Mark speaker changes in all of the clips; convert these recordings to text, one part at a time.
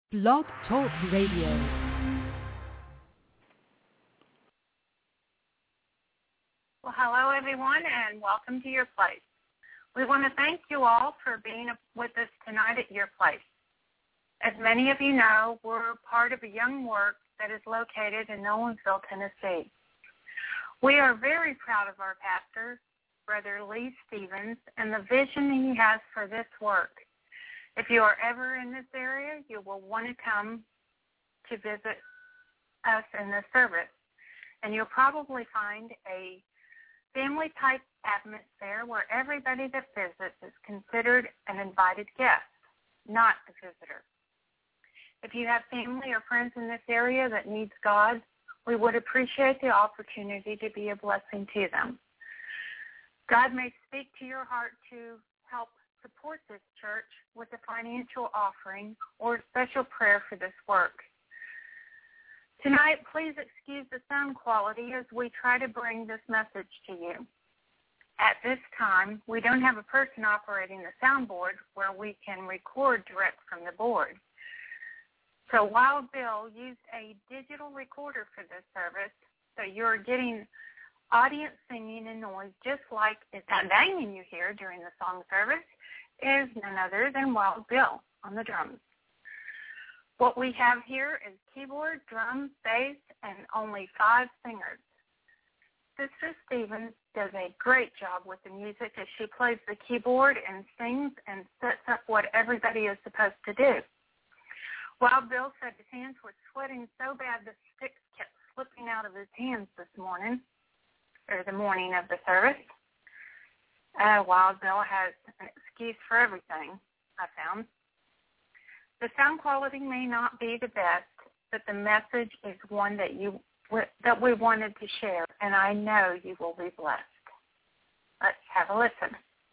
Speaker 1: Blog Talk Radio.
Speaker 2: Well, hello, everyone, and welcome to Your Place. We want to thank you all for being with us tonight at Your Place. As many of you know, we're part of a young work that is located in Nolensville, Tennessee. We are very proud of our pastor, Brother Lee Stevens, and the vision he has for this work. If you are ever in this area, you will want to come to visit us in this service, and you'll probably find a family-type atmosphere where everybody that visits is considered an invited guest, not a visitor. If you have family or friends in this area that needs God, we would appreciate the opportunity to be a blessing to them. God may speak to your heart to help support this church with a financial offering or a special prayer for this work. Tonight, please excuse the sound quality as we try to bring this message to you. At this time, we don't have a person operating the soundboard where we can record direct from the board. So Wild Bill used a digital recorder for this service, so you're getting audience singing and noise just like that banging you hear during the song service is none other than Wild Bill on the drums. What we have here is keyboard, drums, bass, and only 5 singers. Sister Stevens does a great job with the music as she plays the keyboard and sings and sets up what everybody is supposed to do. Wild Bill said his hands were sweating so bad the sticks kept slipping out of his hands this morning, or the morning of the service. Wild Bill has an excuse for everything, I found. The sound quality may not be the best, but the message is one that we wanted to share, and I know you will be blessed. Let's have a listen.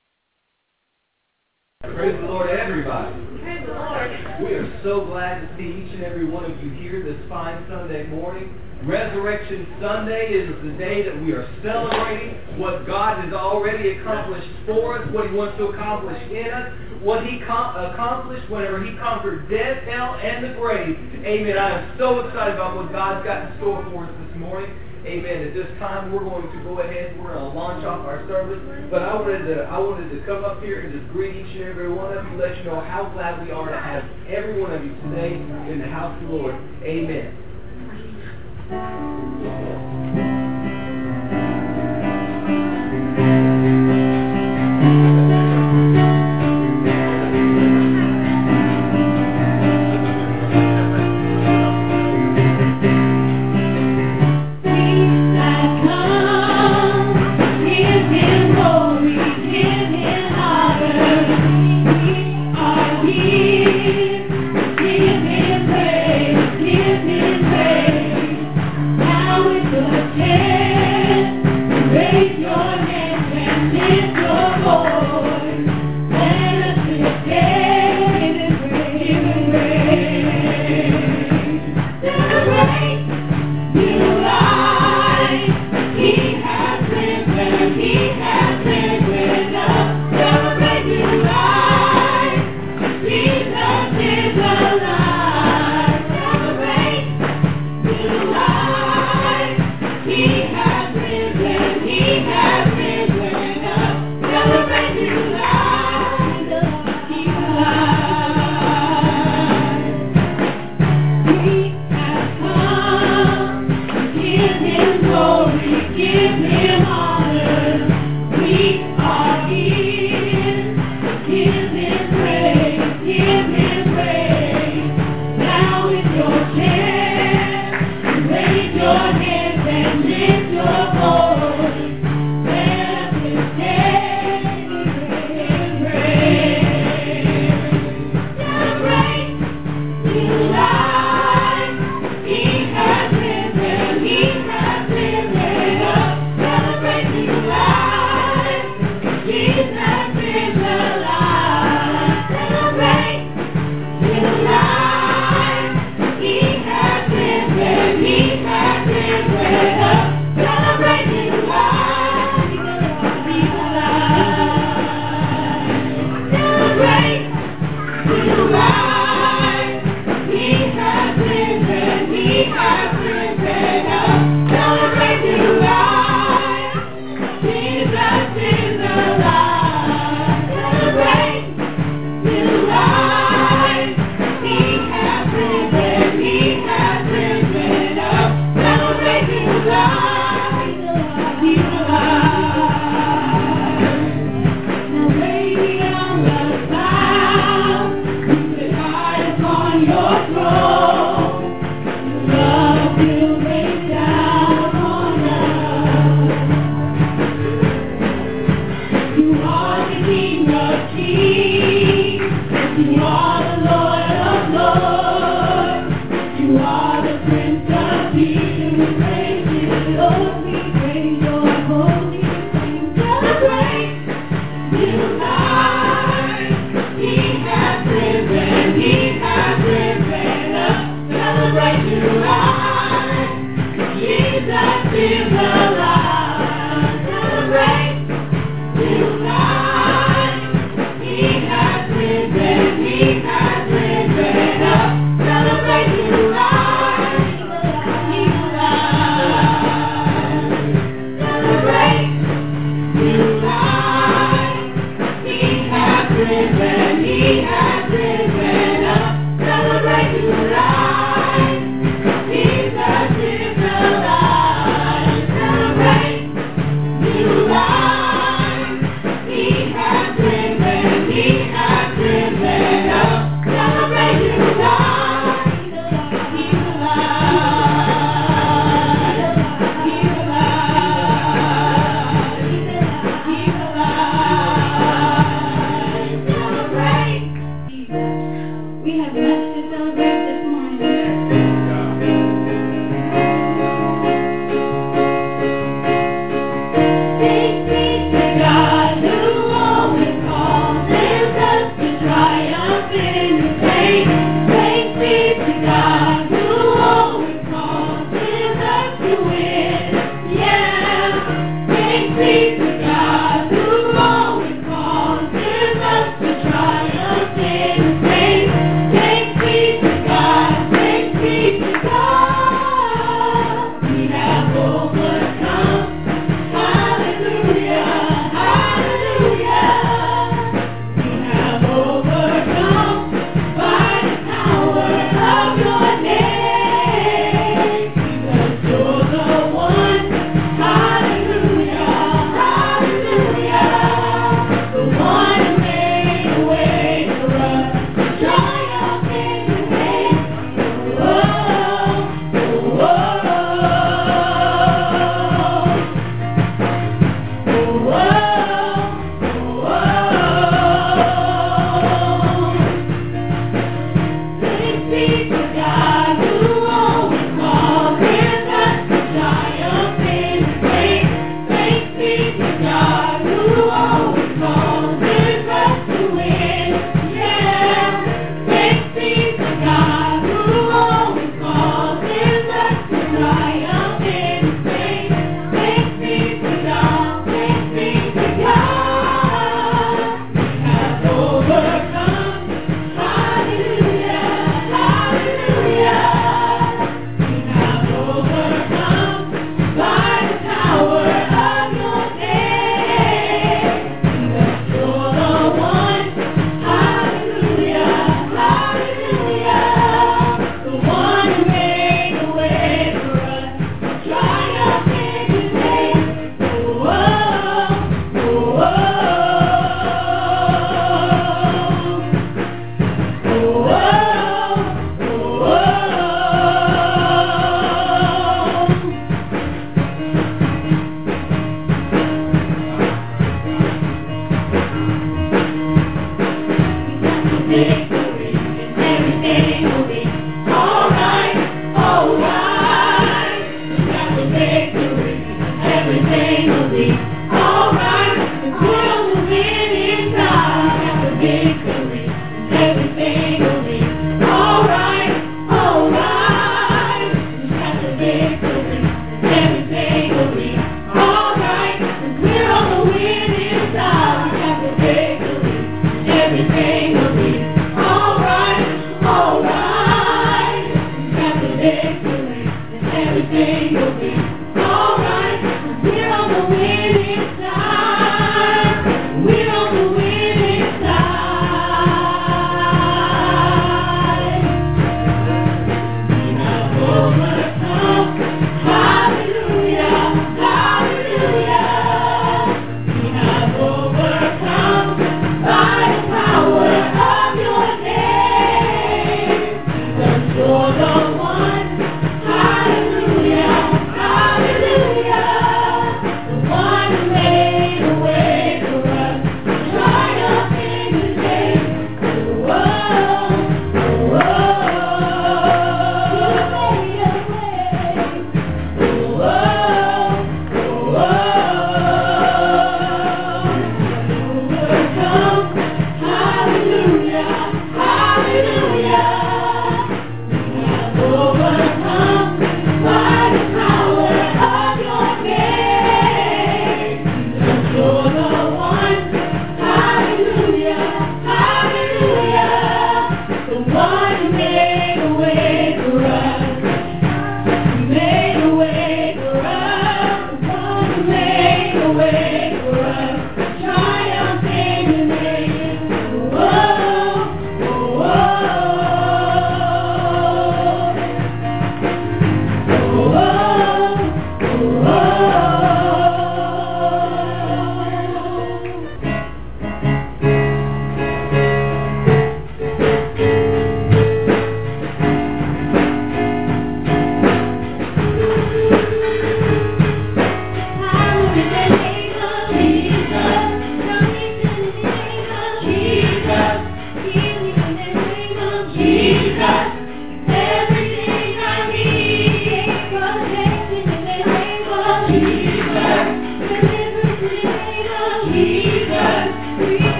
Speaker 3: Praise the Lord, everybody.
Speaker 2: Praise the Lord.
Speaker 3: We are so glad to see each and every one of you here this fine Sunday morning. Resurrection Sunday is the day that we are celebrating what God has already accomplished for us, what He wants to accomplish in us, what He accomplished whenever He conquered death, hell, and the grave. Amen. I am so excited about what God's got in store for us this morning. Amen. At this time, we're going to go ahead. We're going to launch off our service. But I wanted to come up here and just greet each and every one of you, let you know how glad we are to have every one of you today in the house of the Lord. Amen.
Speaker 4: Give him praise. Now it's the He has risen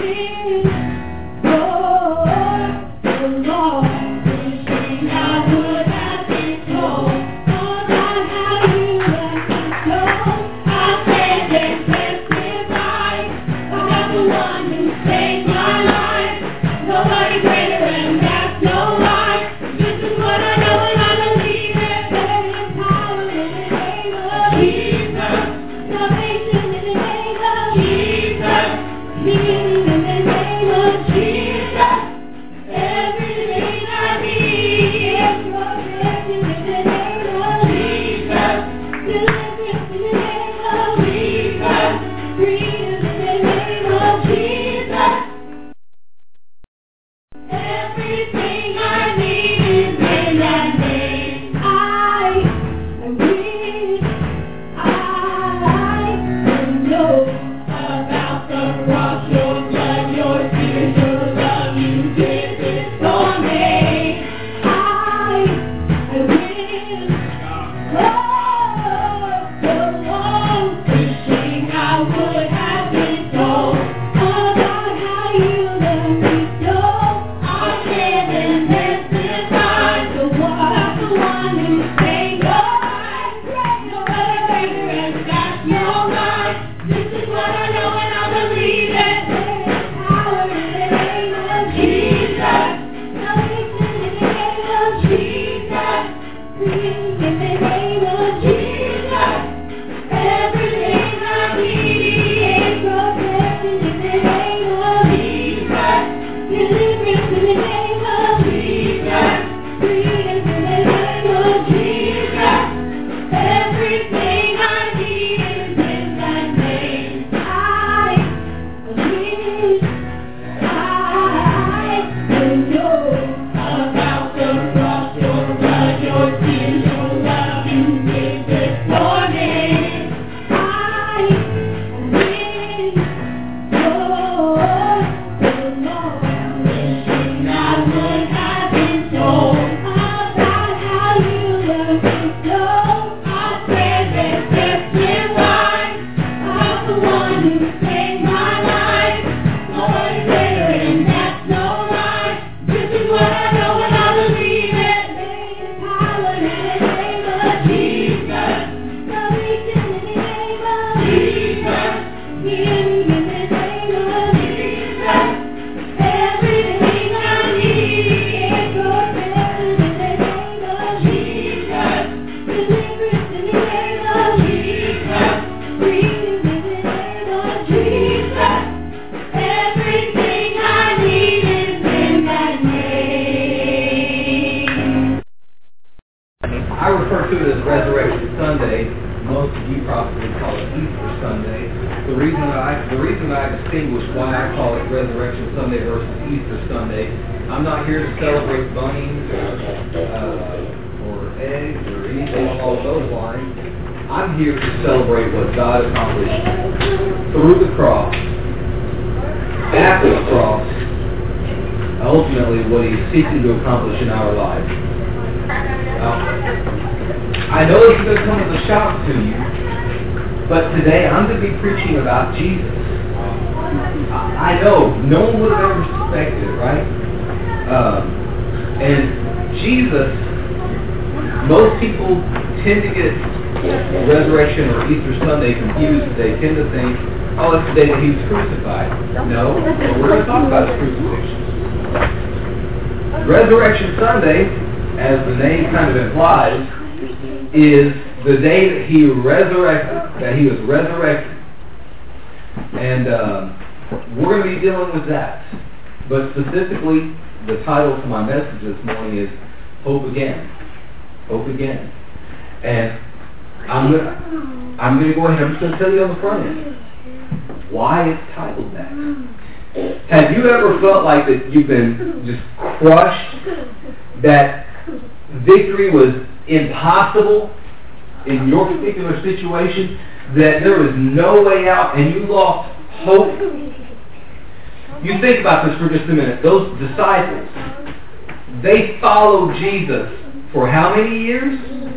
Speaker 3: Seeking to accomplish in our lives. I know it's going to come as a shock to you, but today I'm going to be preaching about Jesus. I know no one would have ever suspected it, right? And Jesus, most people tend to get Resurrection or Easter Sunday confused. They tend to think, oh, it's the day that he was crucified. No, what we're going to talk about is crucifixion. Resurrection Sunday, as the name kind of implies, is the day that he resurrected, that he was resurrected. And we're going to be dealing with that. But specifically, the title to my message this morning is Hope Again. Hope Again. And I'm going to go ahead and I'm just going to tell you on the front end why it's titled that. Have you ever felt like that you've been just crushed, that victory was impossible in your particular situation, that there was no way out and you lost hope? You think about this for just a minute. Those disciples, they followed Jesus for how many years?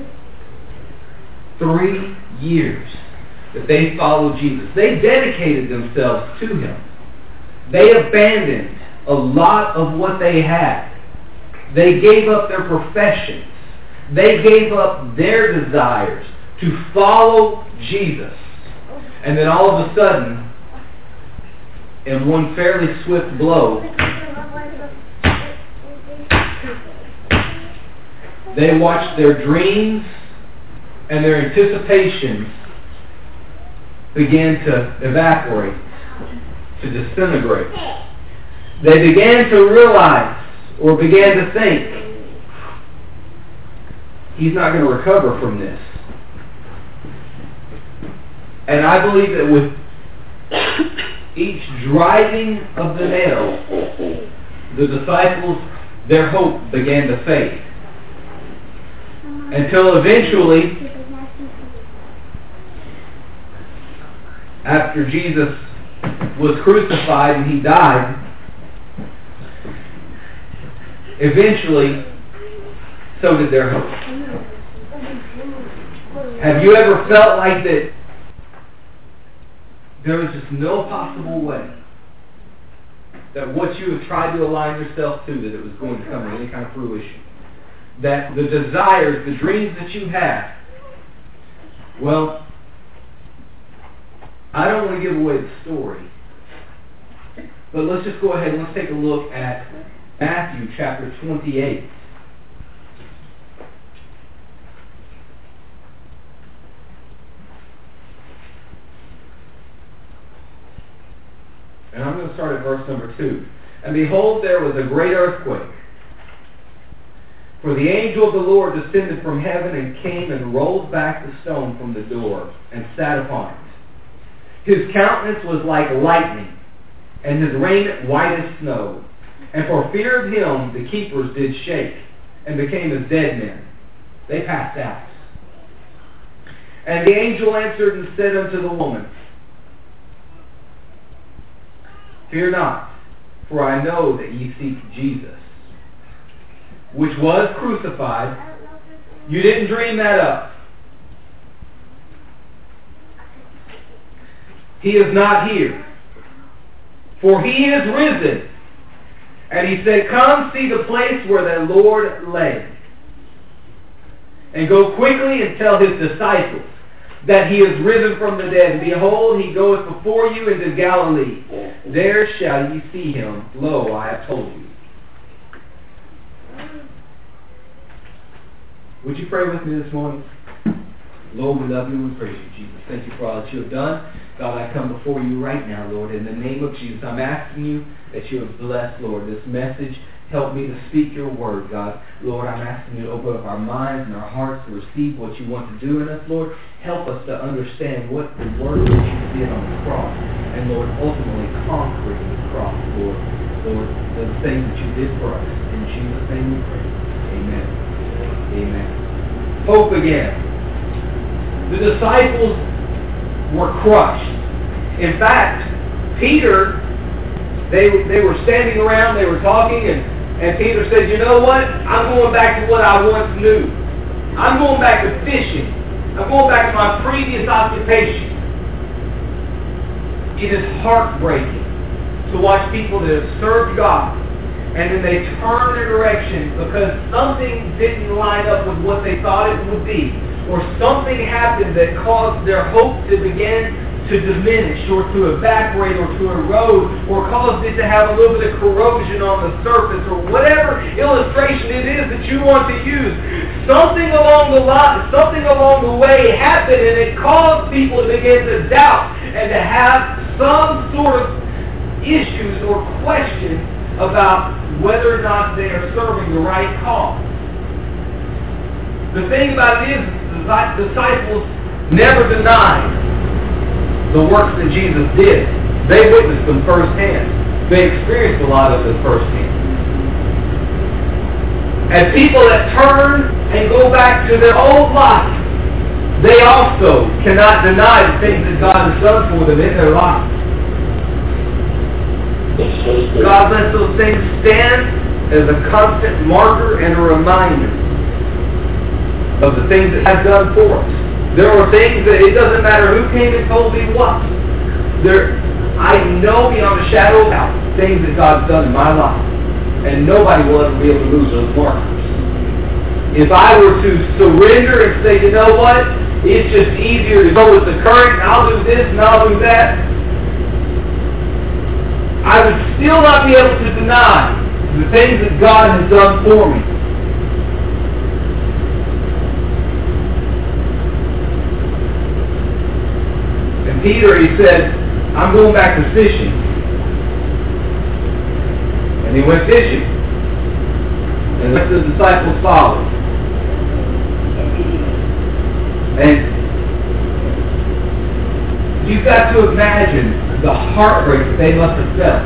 Speaker 3: 3 years that they followed Jesus. They dedicated themselves to him. They abandoned a lot of what they had. They gave up their professions. They gave up their desires to follow Jesus. And then all of a sudden, in one fairly swift blow, they watched their dreams and their anticipations begin to evaporate, to disintegrate. They began to realize, or began to think, he's not going to recover from this. And I believe that with each driving of the nail, the disciples, their hope began to fade. Until eventually, after Jesus was crucified and he died, eventually, so did their hope. Have you ever felt like that there was just no possible way that what you have tried to align yourself to, that it was going to come to any kind of fruition? That the desires, the dreams that you have, well, I don't want to give away the story, but let's just go ahead and let's take a look at Matthew chapter 28. And I'm going to start at verse number 2. And behold, there was a great earthquake. For the angel of the Lord descended from heaven and came and rolled back the stone from the door and sat upon it. His countenance was like lightning, and his raiment white as snow. And for fear of him the keepers did shake, and became as dead men. They passed out. And the angel answered and said unto the woman, Fear not, for I know that ye seek Jesus, which was crucified. You didn't dream that up. He is not here, for he is risen. And he said, Come see the place where the Lord lay, and go quickly and tell his disciples that he is risen from the dead. And behold, he goeth before you into Galilee. There shall ye see him. Lo, I have told you. Would you pray with me this morning? Lord, we love you and we praise you, Jesus. Thank you for all that you have done. God, I come before you right now, Lord, in the name of Jesus. I'm asking you that you have blessed, Lord, this message. Help me to speak your word, God. Lord, I'm asking you to open up our minds and our hearts to receive what you want to do in us, Lord. Help us to understand what the work that you did on the cross, and, Lord, ultimately conquering the cross, Lord. Lord, the things that you did for us. In Jesus' name we pray. Amen. Amen. Hope again. The disciples were crushed. In fact, Peter, they were standing around, they were talking, and Peter said, you know what? I'm going back to what I once knew. I'm going back to fishing. I'm going back to my previous occupation. It is heartbreaking to watch people that have served God, and then they turn their direction because something didn't line up with what they thought it would be, or something happened that caused their hope to begin to diminish, or to evaporate, or to erode, or caused it to have a little bit of corrosion on the surface, or whatever illustration it is that you want to use. Something along the way happened, and it caused people to begin to doubt and to have some sort of issues or questions about whether or not they are serving the right cause. The thing about it is, the disciples never denied the works that Jesus did. They witnessed them firsthand. They experienced a lot of them firsthand. And people that turn and go back to their old life, they also cannot deny the things that God has done for them in their lives. God lets those things stand as a constant marker and a reminder of the things that He has done for us. There are things that it doesn't matter who came and told me what. I know beyond a shadow of doubt things that God's done in my life. And nobody will ever be able to lose those markers. If I were to surrender and say, you know what, it's just easier to go with the current, and I'll do this and I'll do that, I would still not be able to deny the things that God has done for me. And Peter, he said, I'm going back to fishing. And he went fishing. And the rest of the disciples followed. And you've got to imagine the heartbreak that they must have felt.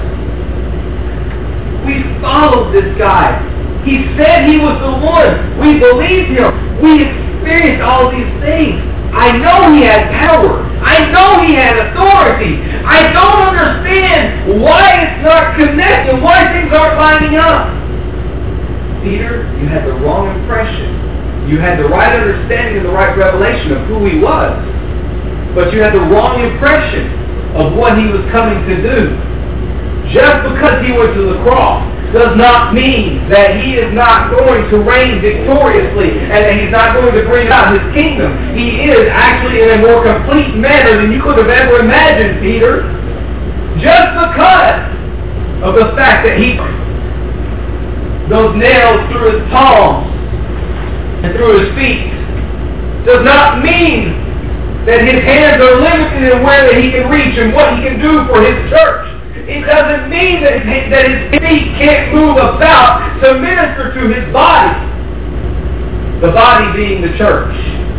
Speaker 3: We followed this guy. He said he was the one. We believed him. We experienced all these things. I know he had power. I know he had authority. I don't understand why it's not connected, why things aren't lining up. Peter, you had the wrong impression. You had the right understanding and the right revelation of who he was. But you had the wrong impression of what he was coming to do. Just because he went to the cross does not mean that he is not going to reign victoriously and that he's not going to bring out his kingdom. He is actually in a more complete manner than you could have ever imagined, Peter. Just because of the fact that he those nails through his palms and through his feet does not mean that his hands are limited in where that he can reach and what he can do for his church. It doesn't mean that his feet can't move about to minister to his body. The body being the church.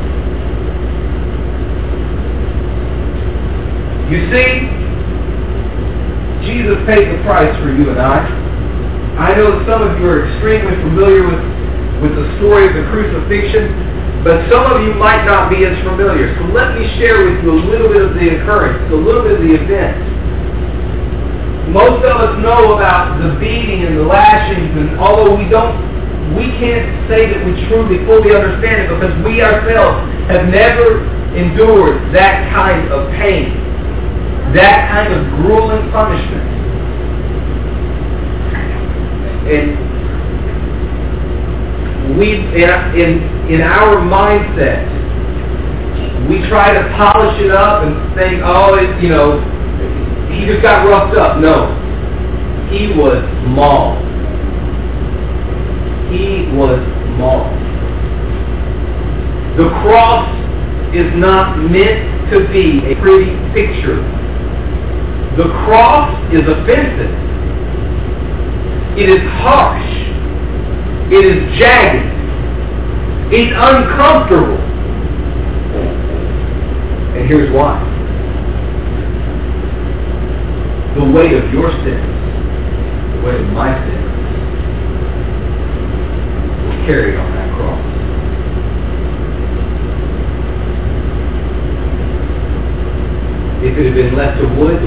Speaker 3: You see, Jesus paid the price for you and I know that some of you are extremely familiar with the story of the crucifixion, but some of you might not be as familiar. So let me share with you a little bit of the occurrence, a little bit of the event. Most of us know about the beating and the lashings, and although we can't say that we truly fully understand it because we ourselves have never endured that kind of pain, that kind of grueling punishment. And in our mindset, we try to polish it up and think, oh, he just got roughed up. No. He was mauled. He was mauled. The cross is not meant to be a pretty picture. The cross is offensive. It is harsh. It is jagged. It's uncomfortable. And here's why. The weight of your sins, the weight of my sins, was carried on that cross. If it had been left to wood,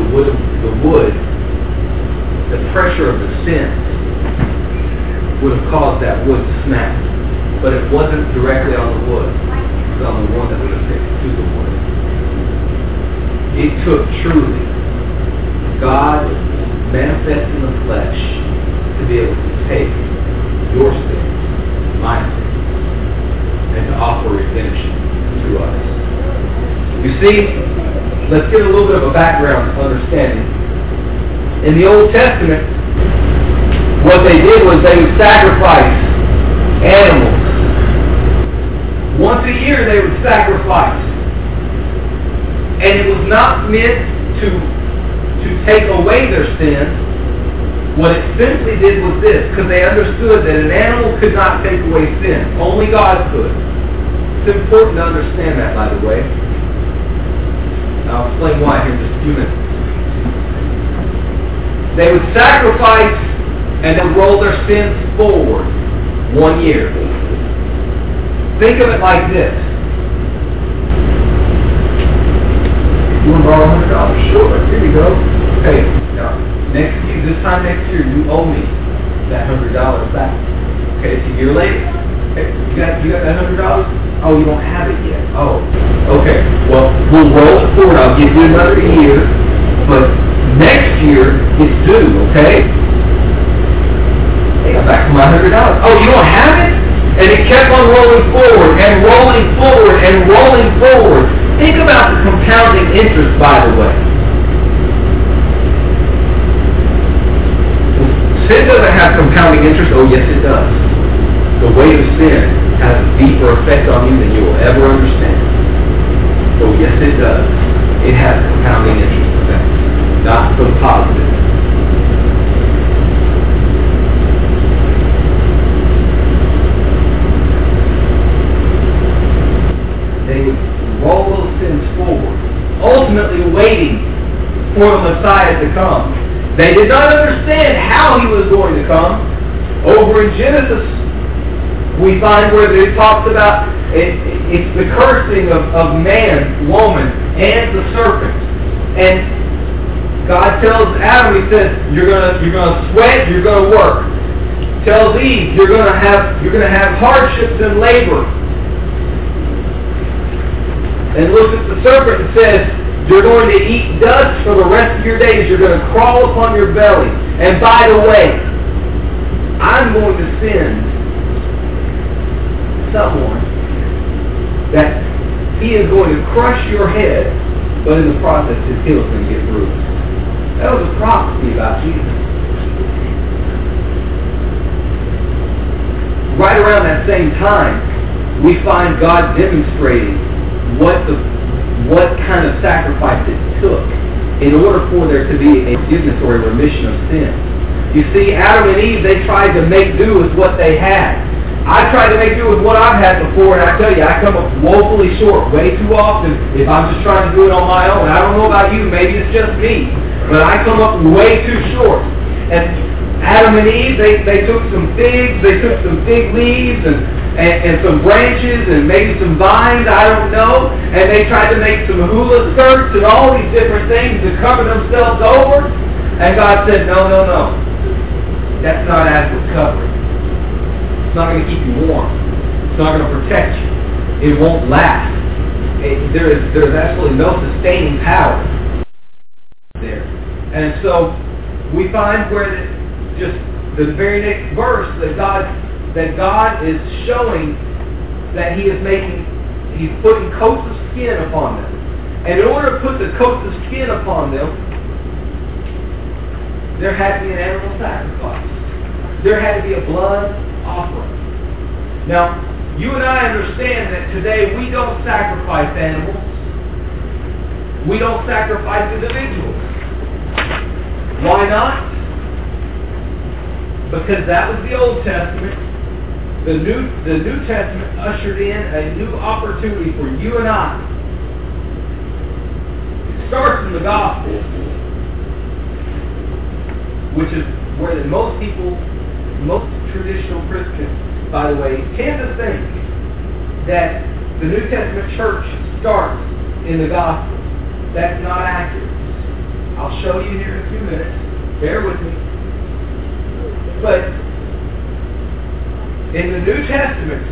Speaker 3: the pressure of the sin would have caused that wood to snap. But it wasn't directly on the wood. It was on the one that would have fixed to the wood. It took truly God manifest in the flesh to be able to take your sin, my sin, and to offer redemption to us. You see, let's get a little bit of a background understanding. In the Old Testament, what they did was they would sacrifice animals. Once a year they would sacrifice. And it was not meant to take away their sins. What it simply did was this, because they understood that an animal could not take away sin. Only God could. It's important to understand that, by the way. I'll explain why here in just a few minutes. They would sacrifice and then roll their sins forward 1 year. Think of it like this. You want to borrow $100? Sure, here you go. Hey, now, this time next year, you owe me that $100 back. Okay, it's a year later. Hey, you got that $100? Oh, you don't have it yet. Oh, okay. Well, we'll roll it forward. I'll give you another year, but Next year, it's due, okay? Hey, I'm back to my $100. Oh, you don't have it? And it kept on rolling forward and rolling forward and rolling forward. Think about the compounding interest, by the way. Sin doesn't have compounding interest. Oh, yes, it does. The weight of sin has a deeper effect on you than you will ever understand. Oh, yes, it does. It has compounding interest effect. Not so positive. They would roll those sins forward, ultimately waiting for the Messiah to come. They did not understand how he was going to come. Over in Genesis, we find where it talks about it's the cursing of man, woman, and the serpent. And God tells Adam, he says, you're gonna sweat, you're gonna work. Tells Eve, you're gonna have hardships and labor. And looks at the serpent and says, you're going to eat dust for the rest of your days. You're going to crawl upon your belly. And by the way, I'm going to send someone that he is going to crush your head, but in the process his heel is going to get bruised. That was a prophecy about Jesus. Right around that same time, we find God demonstrating what kind of sacrifice it took in order for there to be a forgiveness or a remission of sin. You see, Adam and Eve, they tried to make do with what they had. I tried to make do with what I've had before, and I tell you, I come up woefully short way too often if I'm just trying to do it on my own. I don't know about you, maybe it's just me, but I come up way too short. And Adam and Eve, they took some figs, they took some fig leaves, and some branches and maybe some vines, I don't know, and they tried to make some hula skirts and all these different things to cover themselves over, and God said, no, that's not adequate covering. It's not going to keep you warm. It's not going to protect you. It won't last. There's absolutely no sustaining power there. And so we find where just the very next verse that God is showing that he's putting coats of skin upon them. And in order to put the coats of skin upon them, there had to be an animal sacrifice. There had to be a blood offering. Now, you and I understand that today we don't sacrifice animals. We don't sacrifice individuals. Why not? Because that was the Old Testament. The New Testament ushered in a new opportunity for you and I. It starts in the Gospel, which is where most traditional Christians, by the way, tend to think that the New Testament church starts in the Gospel. That's not accurate. I'll show you here in a few minutes. Bear with me. But in the New Testament,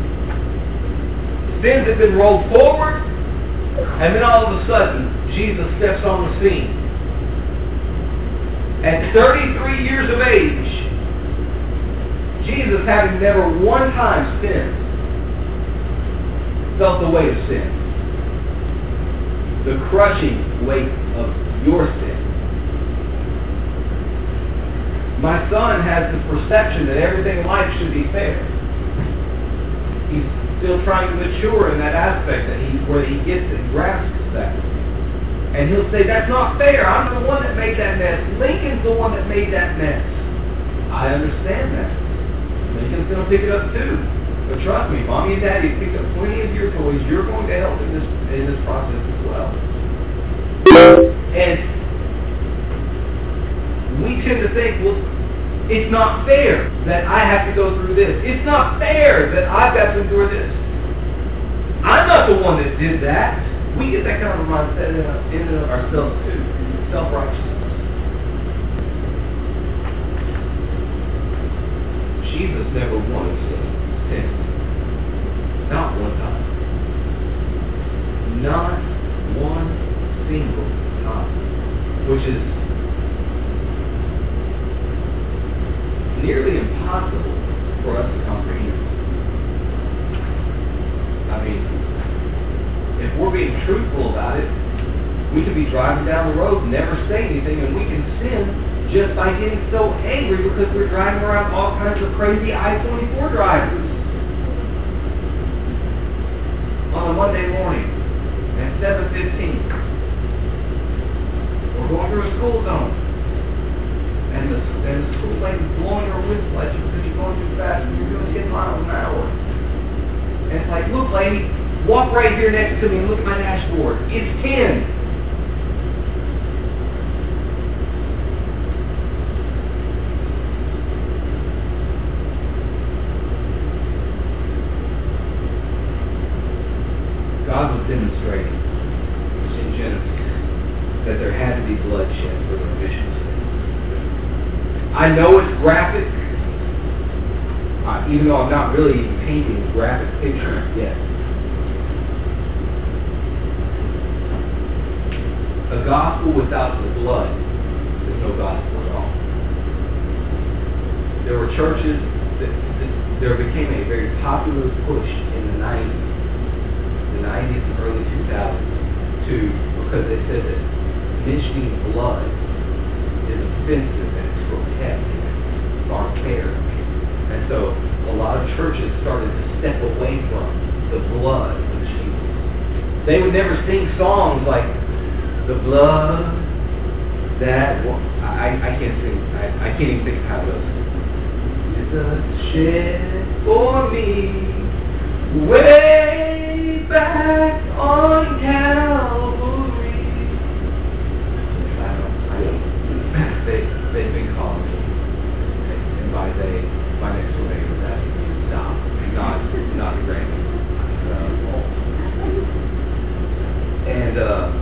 Speaker 3: sins have been rolled forward, and then all of a sudden, Jesus steps on the scene. At 33 years of age, Jesus, having never one time sinned, felt the weight of sin. The crushing weight of your sin. My son has this perception that everything in life should be fair. He's still trying to mature in that aspect where he gets it, grasps that. And he'll say, that's not fair. I'm the one that made that mess. Lincoln's the one that made that mess. I understand that. Lincoln's going to pick it up too. But trust me, Mommy and Daddy picked up plenty of your toys. You're going to help in this process as well. And we tend to think, well, it's not fair that I have to go through this. It's not fair that I've got to endure this. I'm not the one that did that. We get that kind of mindset in ourselves too. Self-righteousness. Jesus never wanted sin. Not one time. Not one single time. Which is nearly impossible for us to comprehend. I mean, if we're being truthful about it, we could be driving down the road and never say anything, and we can sin just by getting so angry because we're driving around all kinds of crazy I-24 drivers. On a Monday morning at 7:15, we're going through a school zone, and the school lady's blowing her whistle at you because you're going too fast and you're doing 10 miles an hour. And it's like, look, lady, walk right here next to me and look at my dashboard. It's 10. God was demonstrating in Genesis that there had to be bloodshed for the remission of sin. I know it's graphic, even though I'm not really even painting a graphic picture yet. A gospel without the blood is no gospel at all. There were churches there became a very popular push in the 90s and early 2000s because they said that mentioning blood is offensive and it's grotesque and it's archaic. And so a lot of churches started to step away from the blood of Jesus. They would never sing songs like the blood that I can't sing. I can't even think how it goes. Jesus shed for me way back on Calvary. They've been calling me, and by they, my next door neighbor, that stop, not the grand. And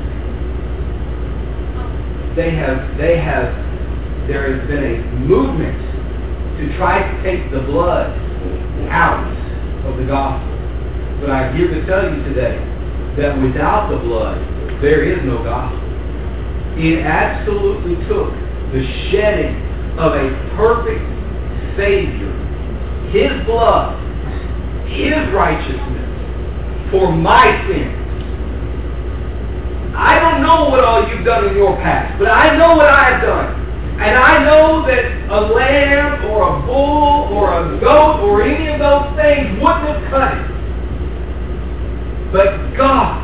Speaker 3: there has been a movement to try to take the blood out of the gospel. But I'm here to tell you today that without the blood, there is no gospel. It absolutely took the shedding of a perfect Savior, His blood, His righteousness, for my sins. I don't know what all you've done in your past, but I know what I've done. And I know that a lamb or a bull or a goat or any of those things wouldn't have cut it. But God,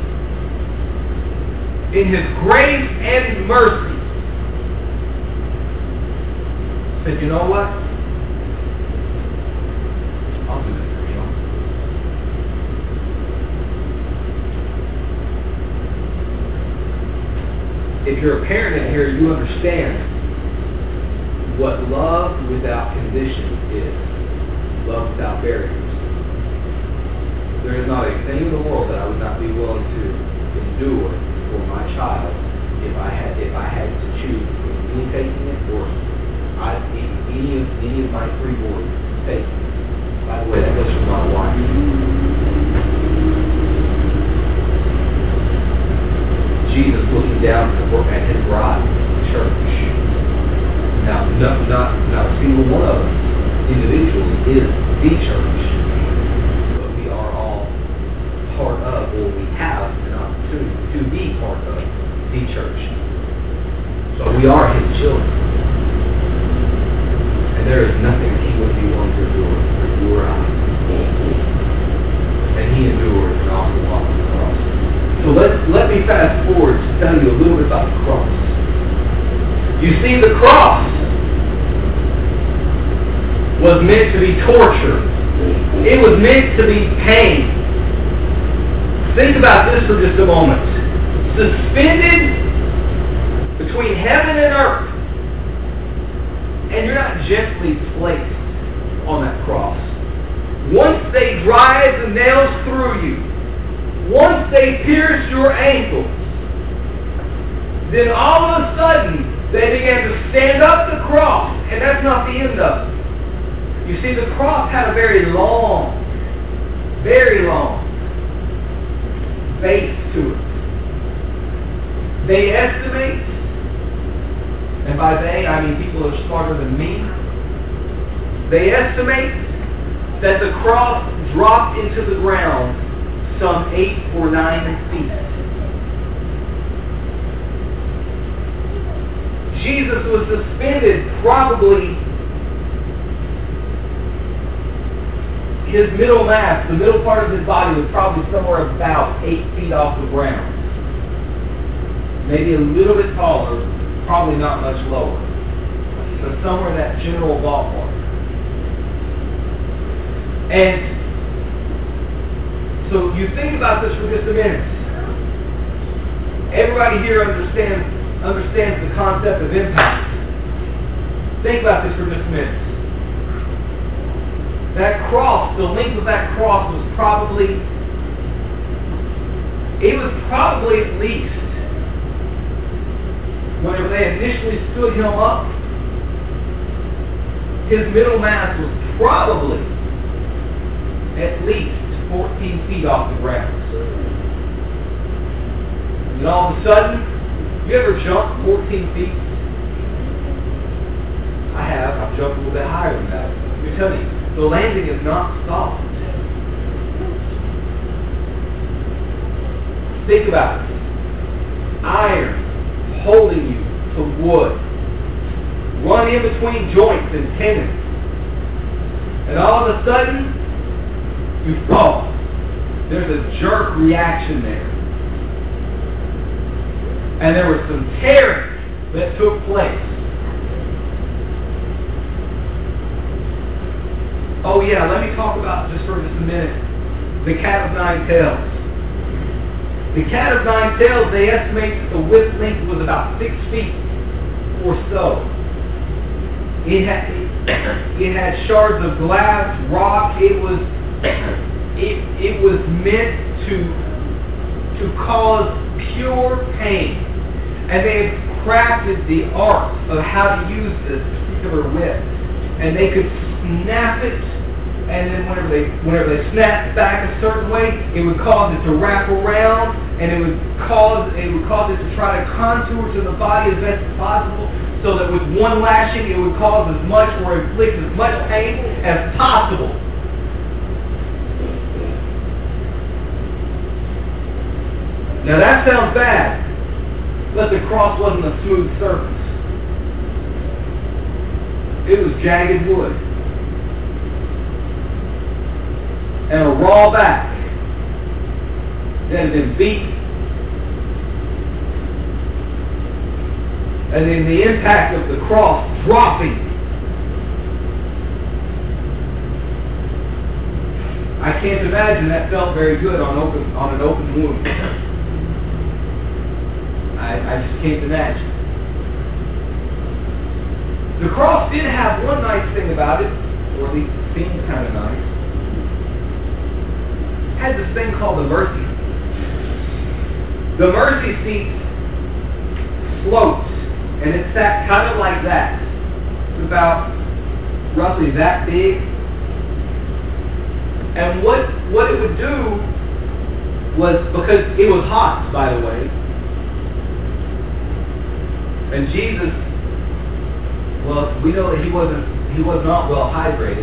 Speaker 3: in His grace and mercy, said, you know what? I'll do this for you. If you're a parent in here, you understand what love without condition is. Love without barriers. There is not a thing in the world that I would not be willing to endure for my child if I had to choose between me taking it or any of my three boys taking it. By the way, that goes for my wife. Jesus looking down at His bride, the church. Now, not a single one of us individually is the church, but we are all part of, or we have an opportunity to be part of the church. So we are His children, and there is nothing that He wouldn't be willing to endure for you or I. And He endured an awful lot on the cross. So let me fast forward to tell you a little bit about the cross. You see, the cross was meant to be torture. It was meant to be pain. Think about this for just a moment. Suspended between heaven and earth, and you're not gently placed on that cross. Once they drive the nails through you, once they pierce your ankles, then all of a sudden they began to stand up the cross, and that's not the end of it. You see, the cross had a very long base to it. They estimate, and by they I mean people who are smarter than me, They estimate that the cross dropped into the ground some 8 or 9 feet. Jesus was suspended, probably his middle mass, the middle part of his body, was probably somewhere about 8 feet off the ground. Maybe a little bit taller, probably not much lower. But somewhere in that general ballpark. And so you think about this for just a minute. Everybody here understands the concept of impact. Think about this for just a minute. That cross, the length of that cross was probably at least, whenever they initially stood him up, his middle mass was probably at least 14 feet off the ground. And all of a sudden, you ever jumped 14 feet? I have. I've jumped a little bit higher than that. Let me tell you, the landing is not soft. Think about it. Iron holding you to wood. Run in between joints and tendons. And all of a sudden, you fall. There's a jerk reaction there. And there was some tearing that took place. Oh yeah, let me talk about, just for just a minute, the cat of nine tails. The cat of nine tails, they estimate that the width length was about 6 feet or so. It had shards of glass, rock. It was meant to cause pure pain. And they had crafted the art of how to use this particular whip. And they could snap it, and then whenever they snapped back a certain way, it would cause it to wrap around, and it would cause it to try to contour to the body as best as possible, so that with one lashing it would cause as much or inflict as much pain as possible. Now that sounds bad, but the cross wasn't a smooth surface. It was jagged wood. And a raw back that had been beaten. And then the impact of the cross dropping. I can't imagine that felt very good on an open wound. I just can't imagine. The cross did have one nice thing about it, or at least it seemed kind of nice. It had this thing called the mercy seat. The mercy seat sloped, and it sat kind of like that. It's about roughly that big. And what it would do was, because it was hot, by the way, and Jesus, well, we know that he was not well hydrated.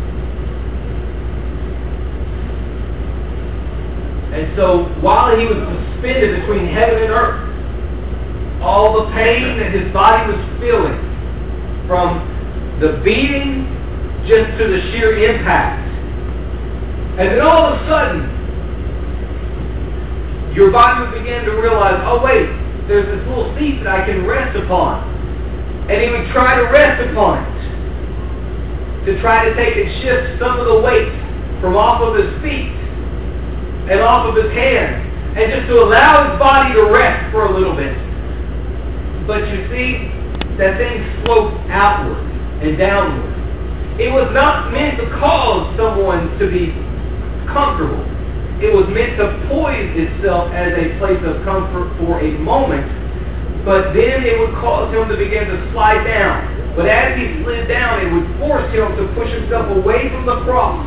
Speaker 3: And so while he was suspended between heaven and earth, all the pain that his body was feeling, from the beating just to the sheer impact, and then all of a sudden your body would begin to realize, oh wait, there's this little seat that I can rest upon. And he would try to rest upon it, to try to take and shift some of the weight from off of his feet and off of his hands, and just to allow his body to rest for a little bit. But you see, that thing sloped outward and downward. It was not meant to cause someone to be comfortable. It was meant to poise itself as a place of comfort for a moment, but then it would cause him to begin to slide down. But as he slid down, it would force him to push himself away from the cross.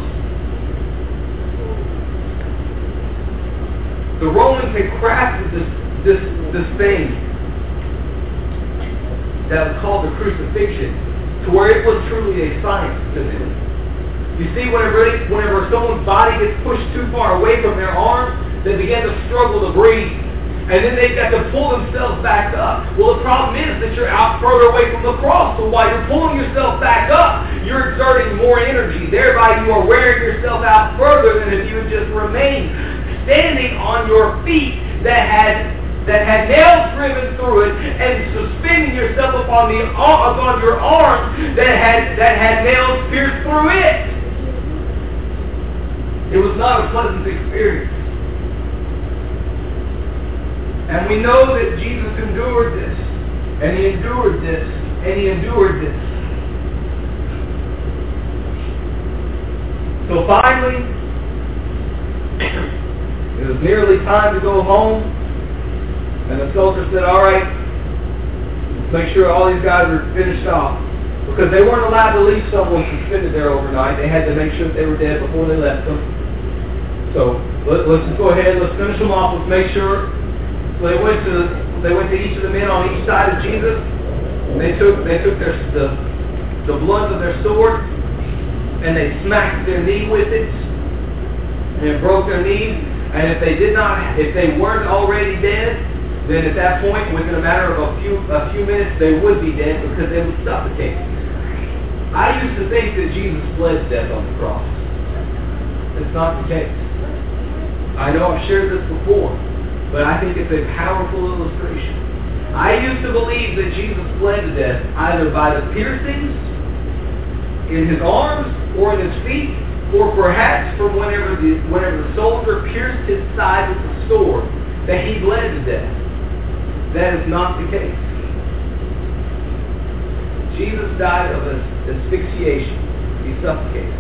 Speaker 3: The Romans had crafted this thing that was called the crucifixion. to where it was truly a science to them. You see, whenever someone's body gets pushed too far away from their arms, they begin to struggle to breathe. And then they've got to pull themselves back up. Well, the problem is that you're out further away from the cross. So while you're pulling yourself back up, you're exerting more energy. Thereby, you are wearing yourself out further than if you had just remained standing on your feet that had nails driven through it, and suspending yourself upon your arms that had nails pierced through it. It was not a pleasant experience. And we know that Jesus endured this, and He endured this, and He endured this. So finally, it was nearly time to go home, and the soldier said, all right, let's make sure all these guys are finished off. Because they weren't allowed to leave someone suspended there overnight. They had to make sure that they were dead before they left them. So let's just go ahead, let's finish them off, let's make sure. So they went to each of the men on each side of Jesus, and they took the blunt of their sword, and they smacked their knee with it, and it broke their knees. And if they weren't already dead, then at that point, within a matter of a few minutes, they would be dead because they would suffocate. I used to think that Jesus bled to death on the cross. It's not the case. I know I've shared this before, but I think it's a powerful illustration. I used to believe that Jesus bled to death either by the piercings in His arms or in His feet, or perhaps from whenever the soldier pierced His side with the sword, that He bled to death. That is not the case. Jesus died of asphyxiation. He suffocated.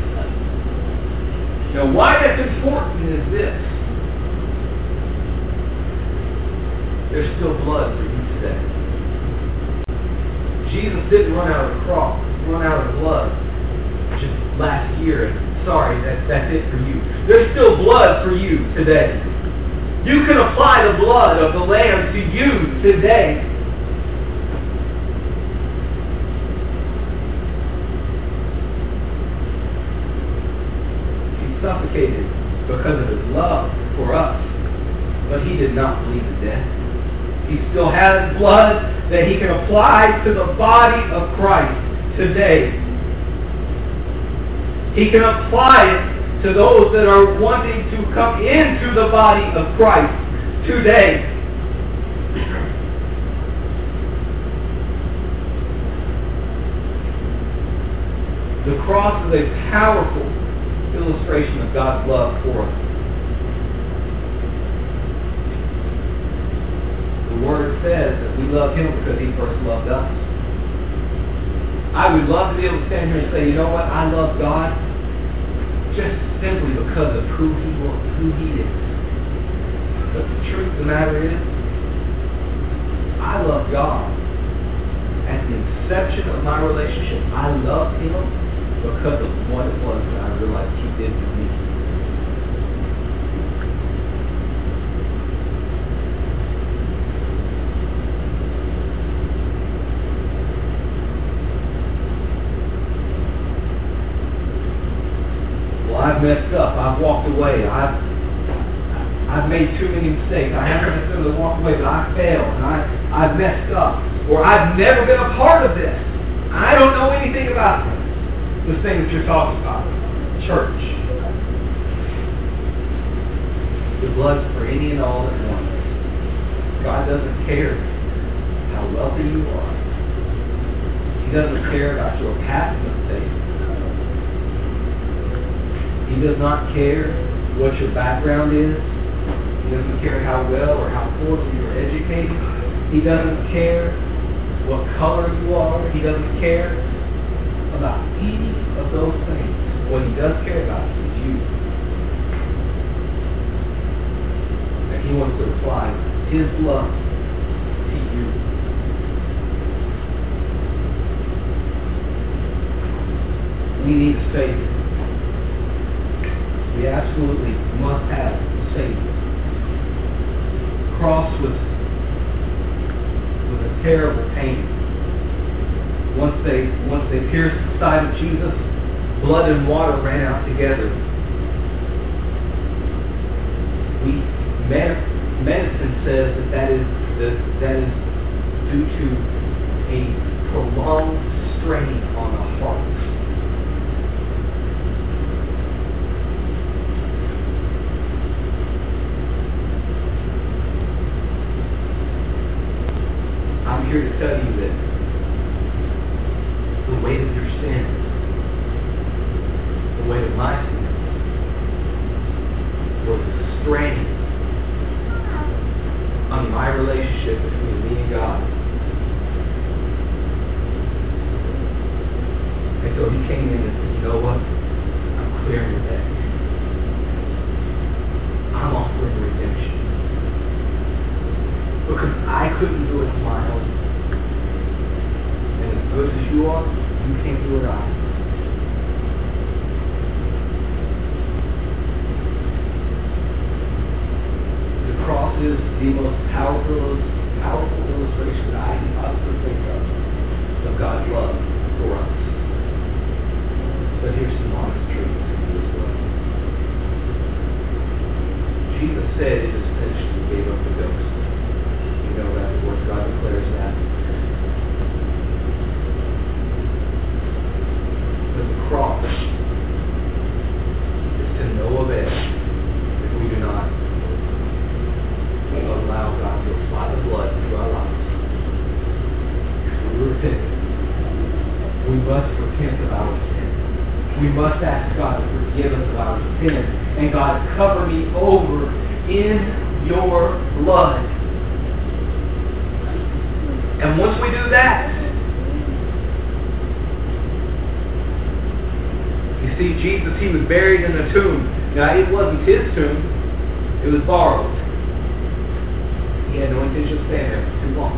Speaker 3: Now, why that's important is this. There's still blood for you today. Jesus didn't run out of the cross, run out of blood just last year. Sorry, that's it for you. There's still blood for you today. You can apply the blood of the Lamb to you today. He suffocated because of His love for us, but He did not bleed to death. He still has blood that He can apply to the body of Christ today. He can apply it to those that are wanting to come into the body of Christ today. The cross is a powerful illustration of God's love for us. The Word says that we love Him because He first loved us. I would love to be able to stand here and say, you know what, I love God just simply because of who He is. But the truth of the matter is, I love God. At the inception of my relationship, I loved Him because of what it was that I realized He did for me. I've messed up. I've walked away. I've made too many mistakes. I haven't necessarily walked away, but I failed. And I've messed up. Or I've never been a part of this. I don't know anything about this thing that you're talking about. Church. The blood's for any and all that want it. God doesn't care how wealthy you are. He doesn't care about your past mistakes. He does not care what your background is. He doesn't care how well or how poorly you are educated. He doesn't care what color you are. He doesn't care about any of those things. What He does care about is you. And He wants to apply His love to you. We need a Savior. We absolutely must have a Savior. The cross was a terrible pain. Once they pierced the side of Jesus, blood and water ran out together. Medicine says that is due to a prolonged strain on the heart. I'm here to tell you that the weight of your sin, the weight of my sin, was a strain on my relationship between me and God. And so he came in and said, you know what? I'm clearing the debt. I'm offering redemption. Because I couldn't do it on my own. And as good as you are, you can't do it either. The cross is the most powerful illustration that I can possibly think of God's love for us. But here's some honest truths in you as well. Jesus said it is finished and gave up the ghost. You know that the Word of God declares that. But the cross is to no avail if we do not allow God to apply the blood to our lives. We repent. We must repent of our sin. We must ask God to forgive us of our sin. And God, cover me over in your blood. And once we do that, you see, Jesus, he was buried in a tomb. Now, it wasn't his tomb. It was borrowed. He had no intention of staying there for too long.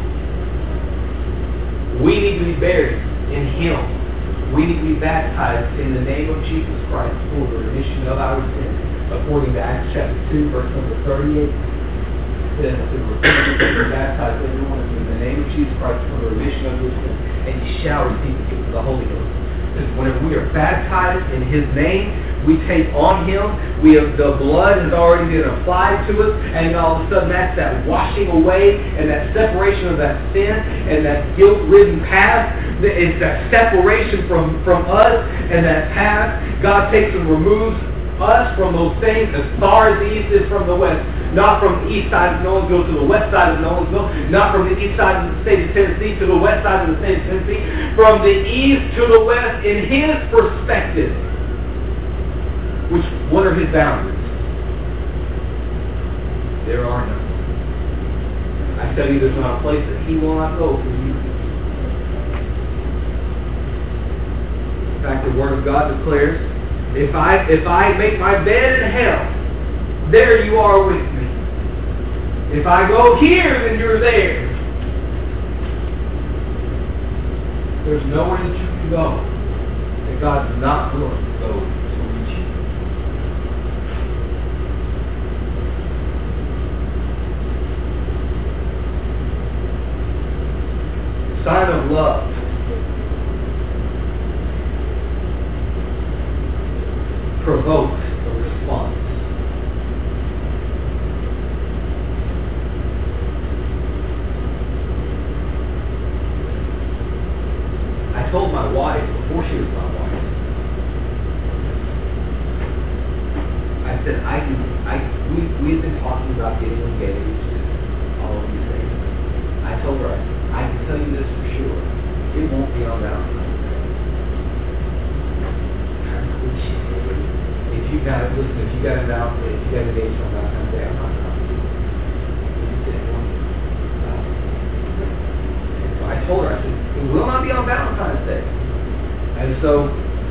Speaker 3: We need to be buried in him. We need to be baptized in the name of Jesus Christ for the remission of our sins. According to Acts chapter 2, verse number 38, says to repent and be baptized every one of you in the name of Jesus Christ for the remission of your sins, and you shall receive the gift of the Holy Ghost. Because whenever we are baptized in his name, we take on him. The blood has already been applied to us, and all of a sudden that's that washing away and that separation of that sin and that guilt-ridden past. It's that separation from us and that past. God takes and removes us from those things as far as the east is from the west. Not from the east side of Nolensville to the west side of Nolensville. Not from the east side of the state of Tennessee to the west side of the state of Tennessee. From the east to the west in his perspective. What are his boundaries? There are none. I tell you, there's not a place that he will not go for you. In fact, the Word of God declares, if I make my bed in hell, there you are with me. If I go here, then you're there. There's nowhere that you can go that God's not willing to go to reach you. Sign of love. Provokes a response. I told my wife before she was my wife, I said, we had been talking about getting engaged and all of these things. I told her, I can tell you this for sure, it won't be on Valentine's Day. If you got engaged on Valentine's Day, I'm not coming. And so I told her, I said, it will not be on Valentine's Day. And so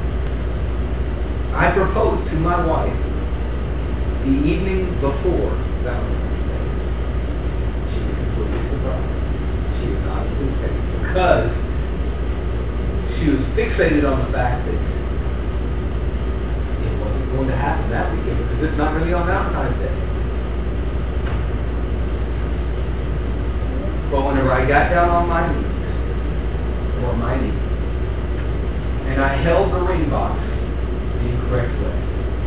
Speaker 3: I proposed to my wife the evening before Valentine's Day. She was completely surprised. She was not anticipating because she was fixated on the fact that it wasn't going to happen that weekend because it's not going to be on Valentine's Day. But whenever I got down on my knees, and I held the ring box the incorrect way.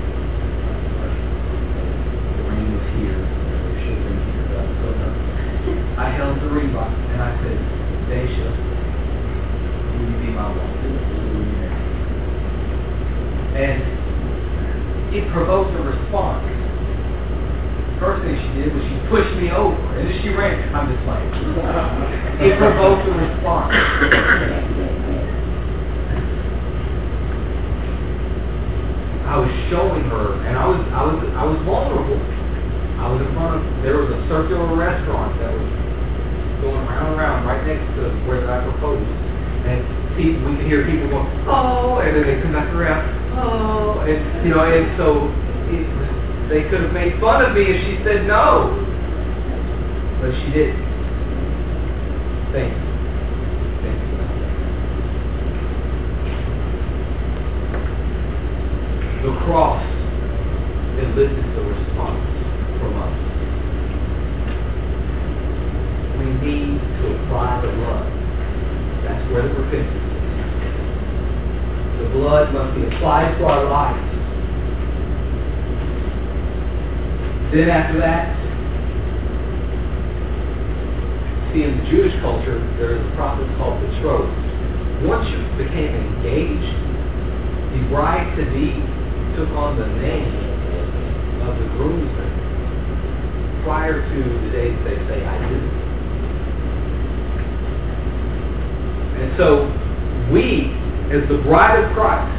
Speaker 3: The ring was here. It should have been here, but so no. I held the ring box and I said, Daisha, will you be my wife? And it provoked a response. First thing she did was she pushed me over, and then she ran. I'm just playing. It provoked a response. I was showing her, and I was vulnerable. I was in front of. There was a circular restaurant that was going round and round right next to where I proposed, and we could hear people going, oh, and then they come back around, oh, and and so they could have made fun of me if she said no, but she didn't. Thank you. The cross elicits a response from us. We need to apply the blood. That's where the repentance is. The blood must be applied to our lives. Then after that, see, in the Jewish culture, there is a process called betrothal. Once you became engaged, the bride-to-be took on the name of the groomsman prior to the day that they say, I do. And so we, as the bride of Christ,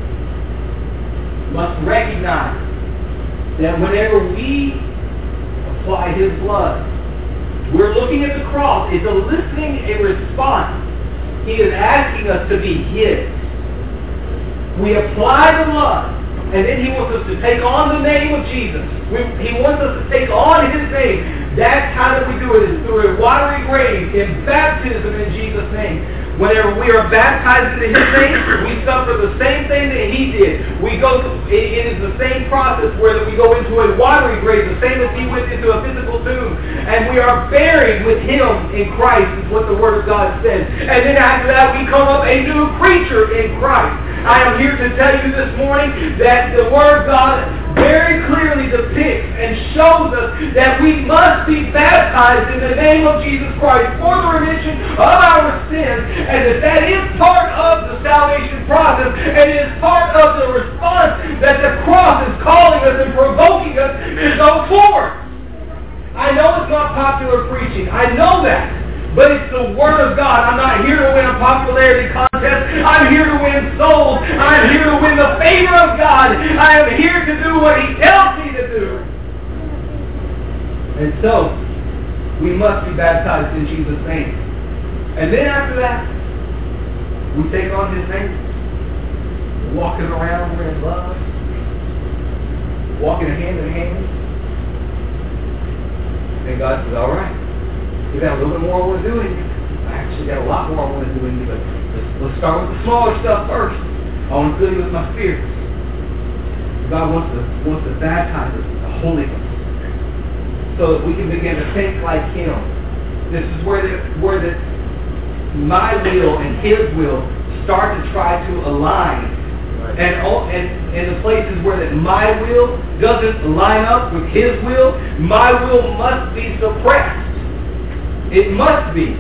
Speaker 3: must recognize that whenever we apply His blood, we're looking at the cross. It's eliciting a response. He is asking us to be His. We apply the blood, and then He wants us to take on the name of Jesus. He wants us to take on His name. That's how that we do it, is through a watery grave in baptism in Jesus' name. Whenever we are baptized into His name, we suffer the same thing that He did. It is the same process where we go into a watery grave, the same as He went into a physical tomb. And we are buried with Him in Christ, is what the Word of God says. And then after that, we come up a new creature in Christ. I am here to tell you this morning that the Word of God very clearly depicts and shows us that we must be baptized in the name of Jesus Christ for the remission of our sins, and that is part of the salvation process, and it is part of the response that the cross is calling us and provoking us to go forward. I know it's not popular preaching. I know that. But it's the Word of God. I'm not here to win a popularity contest. I'm here to win souls. I'm here to win the favor of God. I am here to do what He tells me to do. And so, we must be baptized in Jesus' name. And then after that, we take on His name. Walking around, we're in love. Walking hand in hand. And God says, all right. You got a little bit more I want to do in you. I actually got a lot more I want to do in you, but let's start with the smaller stuff first. I want to fill you with my Spirit. God wants to baptize us with the Holy Ghost so that we can begin to think like Him. This is where my will and His will start to try to align. And in the places where that my will doesn't line up with His will, my will must be suppressed. It must be.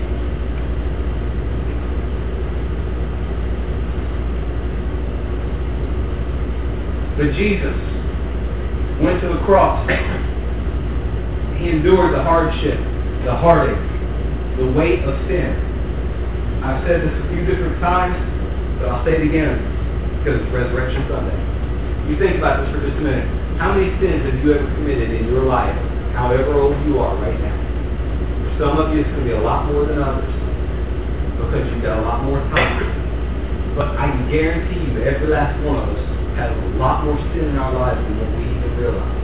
Speaker 3: But Jesus went to the cross. He endured the hardship, the heartache, the weight of sin. I've said this a few different times, but I'll say it again because it's Resurrection Sunday. You think about this for just a minute. How many sins have you ever committed in your life, however old you are right now? Some of you, it's going to be a lot more than others because you've got a lot more time. But I can guarantee you that every last one of us has a lot more sin in our lives than what we even realize.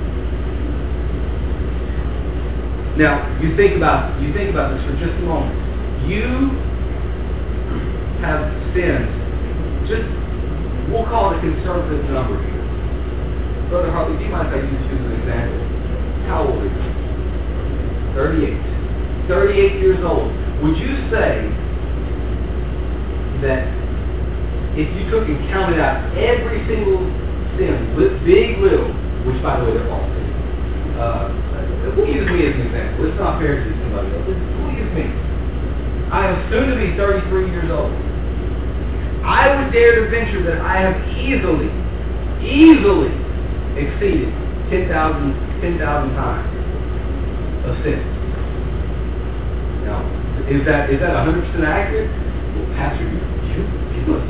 Speaker 3: Now, you think about this for just a moment. You have sinned. We'll call it a conservative number here. Brother Hartley, do you mind if I use you as an example? How old are you? 38. 38 years old. Would you say that if you took and counted out every single sin, big, little, which by the way, they're all sins. We'll use me as an example. It's not fair to somebody else. We'll use me. I am soon to be 33 years old. I would dare to venture that I have easily exceeded 10,000 times of sin. Now, is that 100% accurate? Well, Pastor, you must.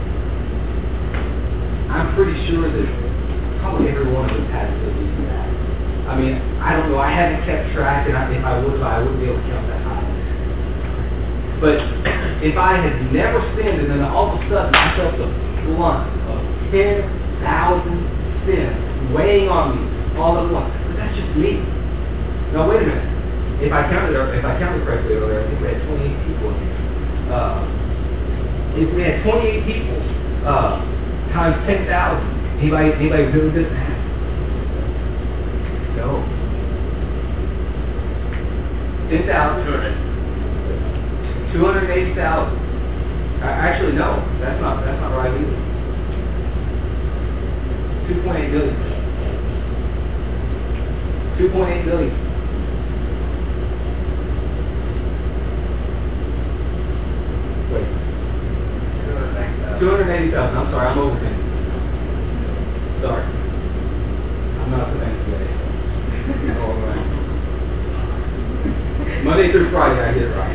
Speaker 3: I'm pretty sure that probably every one of us has at least that. I mean, I don't know. I haven't kept track, and if I would, I wouldn't be able to count that high. But if I had never sinned, and then all of a sudden I felt the blunt of 10,000 sins weighing on me all at once, but that's just me. Now wait a minute. If I counted correctly over there, I think we had 28 people in here. If we had 28 people times 10,000, anybody really good at that? No. 10,000. 280,000. Actually, no. That's not right either. 2.8 billion. 2.8 billion. Wait. 280,000. I'm sorry, I'm overthinking. Sorry. I'm not the thanks today. All right. Monday through Friday, I get it right.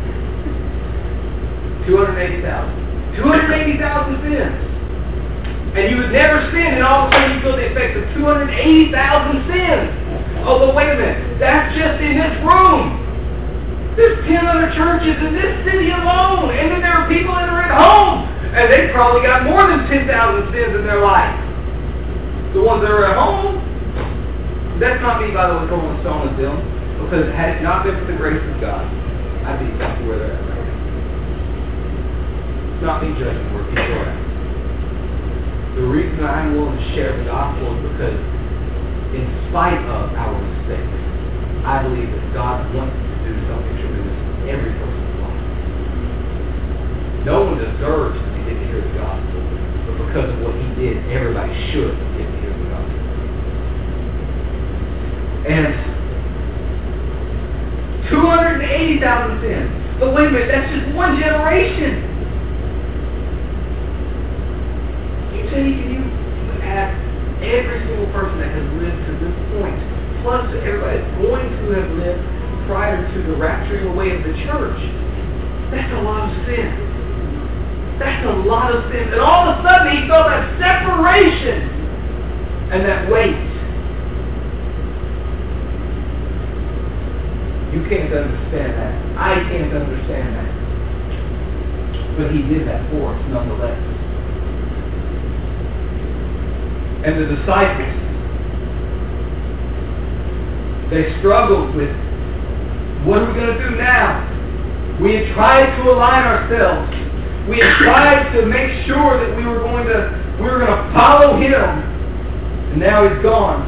Speaker 3: 280,000. 280,000 sins. And you would never sin, and all of a sudden you feel the effects of 280,000 sins. Oh, but wait a minute. That's just in this room. There's 10 other churches in this city alone. And then there are people that are at home. And they've probably got more than 10,000 sins in their life. The ones that are at home. That's not me, by the way, throwing a stone at them. Because had it not been for the grace of God, I'd be exactly where they're at right now. It's not me judging where people are at. The reason I'm willing to share the gospel is because in spite of our mistakes, I believe that God wants to do something tremendous in every person's life. No one deserves to get to hear the gospel, but because of what he did, everybody should get to hear the gospel. And 280,000 sins. But wait a minute, that's just one generation. You ask every single person that has lived to this point, plus everybody that's going to have lived prior to the rapturing away of the church. That's a lot of sin. That's a lot of sin. And all of a sudden he felt that separation and that weight. You can't understand that. I can't understand that. But he did that for us nonetheless. And the disciples, they struggled with, what are we going to do now? We had tried to align ourselves. We had tried to make sure that we were going to follow him. And now he's gone.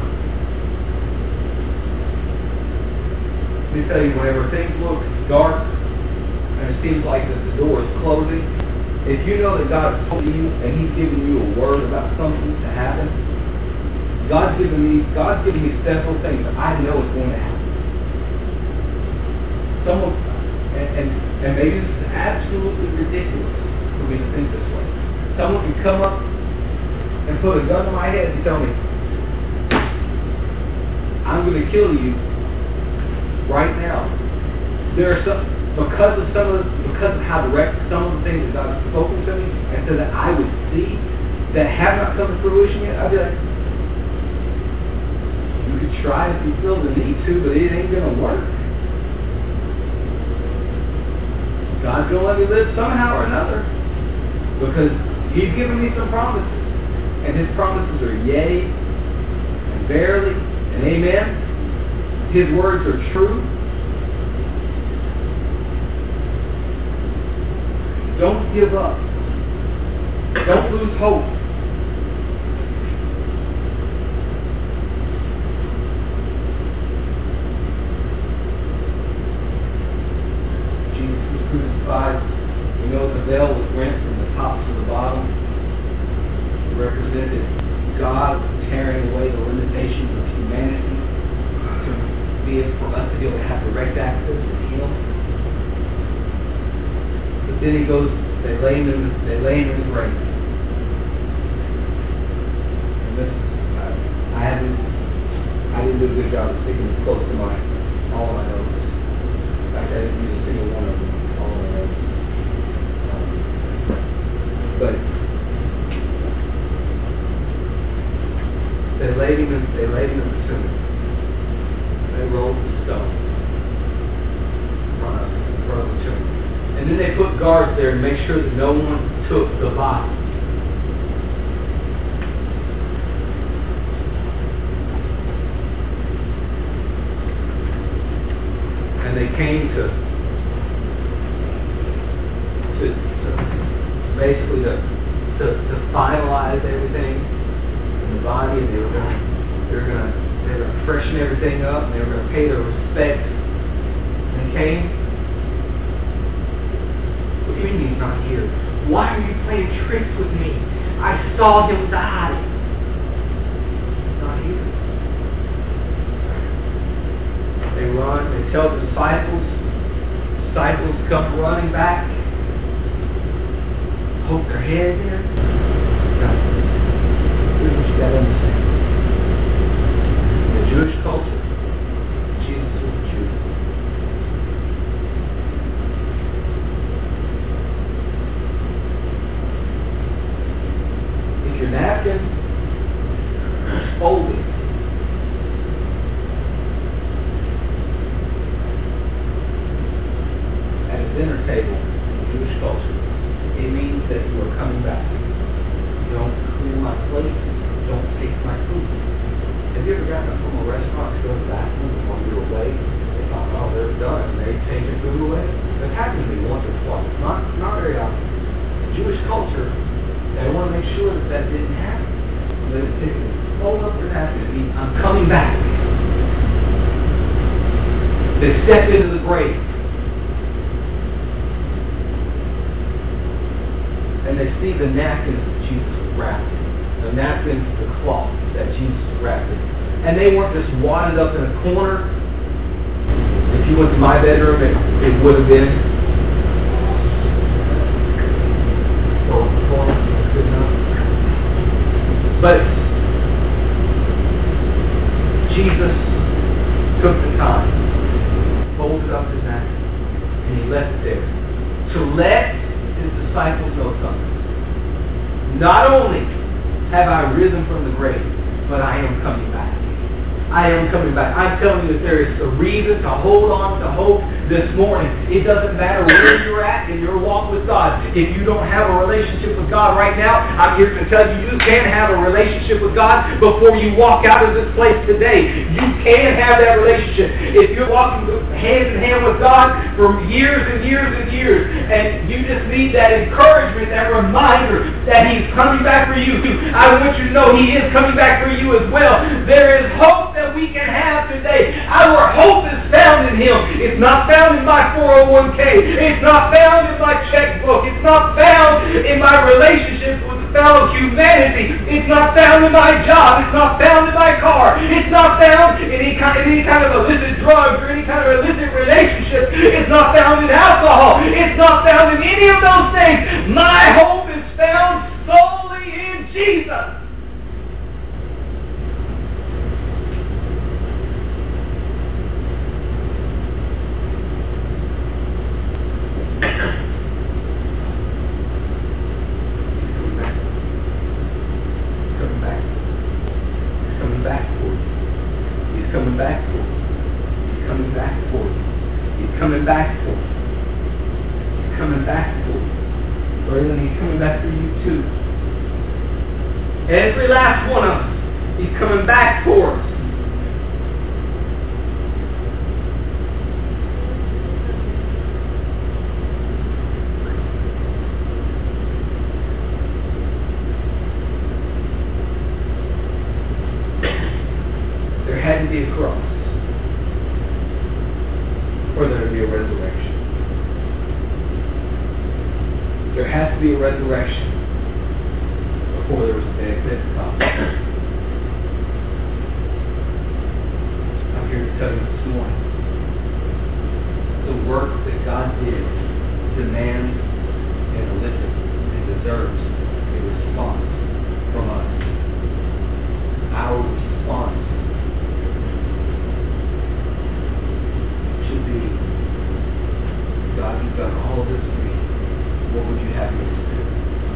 Speaker 3: Let me tell you, whenever things look dark and it seems like that the door is closing, if you know that God has told you and he's given you a word about something to happen, God's given me several things that I know is going to happen. And maybe this is absolutely ridiculous for me to think this way. Someone can come up and put a gun to my head and tell me, I'm going to kill you right now. There are some, because of how direct some of the things that God has spoken to me, and so that I would see that have not come to fruition yet, I'd be like, you could try if you feel the need to, but it ain't going to work. God's going to let me live somehow or another, because he's given me some promises, and his promises are yea, and verily, and amen. His words are true. Don't give up. Don't lose hope. Jesus was crucified. We know the veil was rent from the top to the bottom. represented God tearing away the limitations of humanity for us to be able to have direct access to Him. But then He goes, they lay Him in the grave. And this, I didn't do a good job of sticking it close to all of my notes. In fact, I didn't use a single one of them, all of my notes. But they laid him in the tomb. They rolled the stone in front of the tomb. And then they put guards there to make sure that no one took the body. And they came to basically to finalize everything in the body, and they were going to freshen everything up, and they were going to pay their respects. And they came. What do you mean he's not here? Why are you playing tricks with me? I saw him die. He's not here. They run. They tell the disciples. Disciples come running back. Poke their heads in. Here's what you got to understand. In the Jewish culture, Jesus was a Jew. If your napkin is folded, at a dinner table in the Jewish culture, it means that you are coming back. Don't clear my plate. Don't take my food. Have you ever gotten up from a restaurant to go to the bathroom while you're away? They thought, oh, they're done. And they take your food away. That happened to me once or twice. Not very often. In Jewish culture, they want to make sure that didn't happen. They would take it, fold up their napkin and eat, I'm coming back. They step into the grave. And they see the napkins that Jesus was wrapped in. The napkins, the cloth that Jesus was wrapped in. And they weren't just wadded up in a corner. If you went to my bedroom, it would have been. Good enough. But Jesus took the time, folded up his napkin, and he left it there to let his disciples know something. Not only have I risen from the grave, but I am coming back. I am coming back. I'm telling you that there is a reason to hold on to hope this morning. It doesn't matter where you're at in your walk with God. If you don't have a relationship with God right now, I'm here to tell you, you can have a relationship with God before you walk out of this place today. You can have that relationship. If you're walking hand in hand with God for years and years and years, and you just need that encouragement, that reminder that He's coming back for you, I want you to know He is coming back for you as well. There is hope that we can have today. Our hope is found in Him. It's not found in my 401k. It's not found in my checkbook. It's not found in my relationships with fellow humanity. It's not found in my job. It's not found in my car. It's not found in any kind of illicit drugs or any kind of illicit relationship. It's not found in alcohol. It's not found in any of those things. My hope is found solely in Jesus. Every last one of us, He's coming back for us. There had to be a cross, or there would be a resurrection. There has to be a resurrection before there was a day of Pentecost. I'm here to tell you this morning, the work that God did demands and elicits and deserves a response from us. Our response should be, God, you've done all of this for me. What would you have me to do?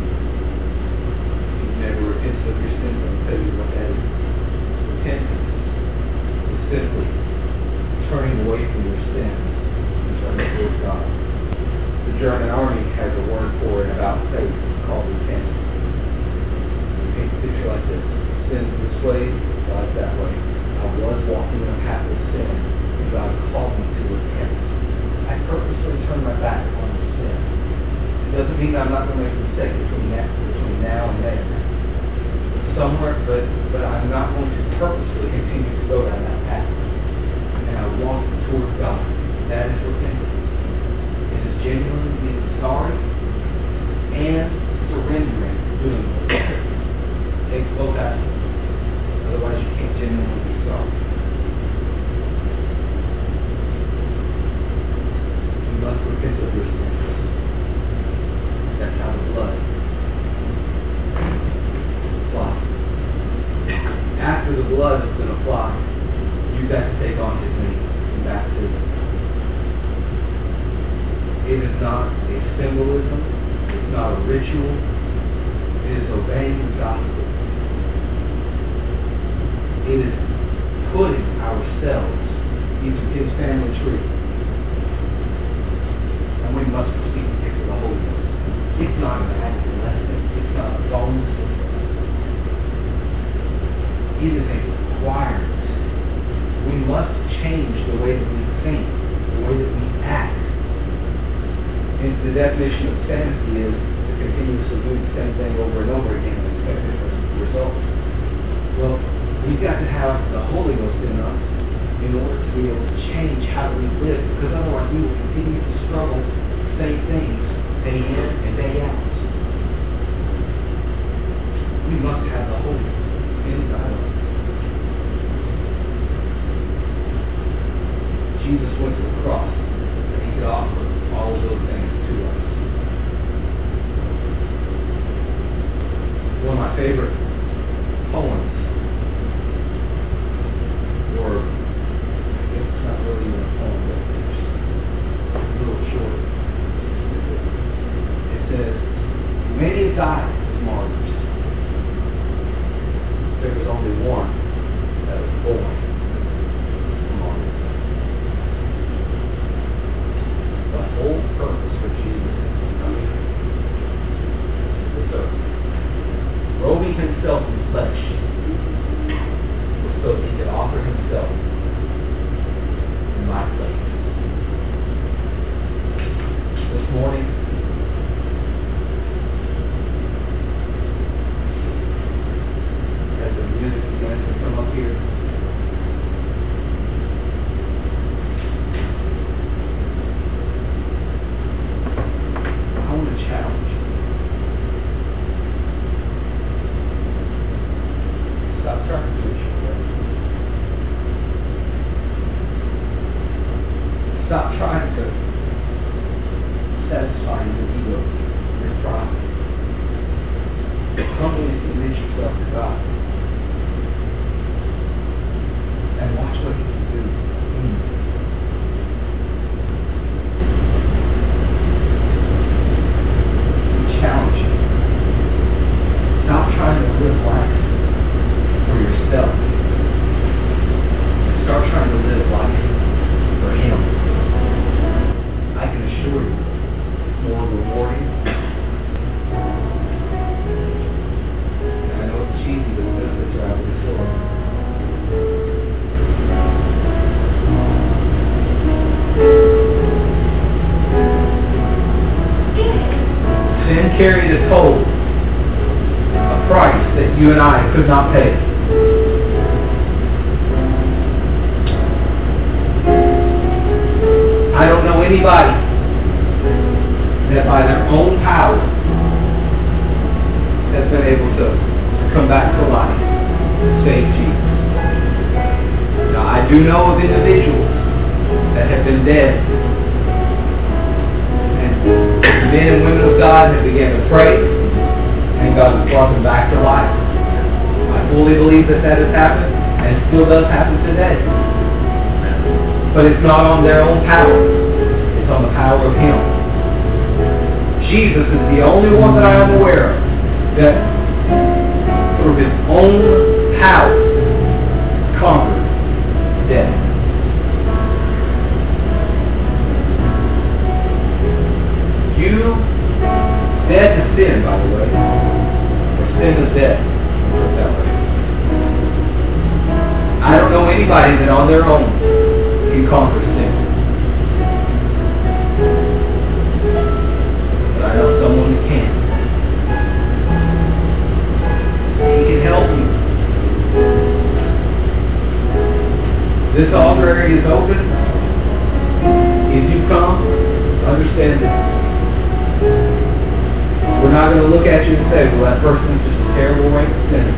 Speaker 3: If you've never repented of your sins, I'll tell you what that is. Repentance is simply turning away from your sins and turning towards God. The German army has a word for it about faith. It's called repentance. You paint the picture like this. Sin's this way, God's that way. I was walking in a path of sin, and God called me to repent. I purposely turned my back on the sin. It doesn't mean I'm not going to make a mistake between now and then. But I'm not going to purposely continue to go down that path. And I walk towards God. That is repentance. It is genuinely being sorry and surrendering to doing it. It takes both aspects. Otherwise, you can't genuinely be sorry. You must repent of your sins. That's how the blood applies. After the blood has been applied, you've got to take on His name in baptism. It is not a symbolism. It's not a ritual. It is obeying the gospel. It is putting ourselves into His family tree. And we must receive the gift of the Holy Ghost. It's not an active lesson. It's not a bonus. It is a requirement. We must change the way that we think, the way that we act. And the definition of sanity is to continuously do the same thing over and over again and expect different results. Well, we've got to have the Holy Ghost in us in order to be able to change how we live, because otherwise we will continue to struggle the same things day in and day out. We must have the Holy Ghost inside of us. Jesus went to the cross and He could offer all of those things to us. One of my favorite poems, or I guess it's not really even a poem, but it's a little short. It says, many died as martyrs. There was only one that was born a martyr. The whole purpose for Jesus coming to this earth, robing Himself in flesh, was so He could offer Himself in my place. This morning, as the music begins to come up here, I want to challenge you. Stop trying to push your way. Stop trying to satisfy your ego, your pride. Humbly submit yourself to God. And watch what He can do in you. Challenge you. Stop trying to live life for yourself. Start trying to live life for Him. I can assure you, it's more rewarding. And I know it's cheesy, but the benefits are out of this world. Sin carried a toll, a price that you and I could not pay. I don't know anybody that by their own power has been able to come back to life, save Jesus. Now, I do know of individuals that have been dead, and men and women of God have begun to pray, and God has brought them back to life. I fully believe that has happened, and it still does happen today. But it's not on their own power. It's on the power of Him. Jesus is the only one that I am aware of that through His own power conquered death. You, dead to sin, by the way, or sin is death. That way. I don't know anybody that on their own can conquer sin. But I know someone who can. He can help you. This altar area is open. If you come, understand this. We're not going to look at you and say, well, that person is just a terrible rape sinner.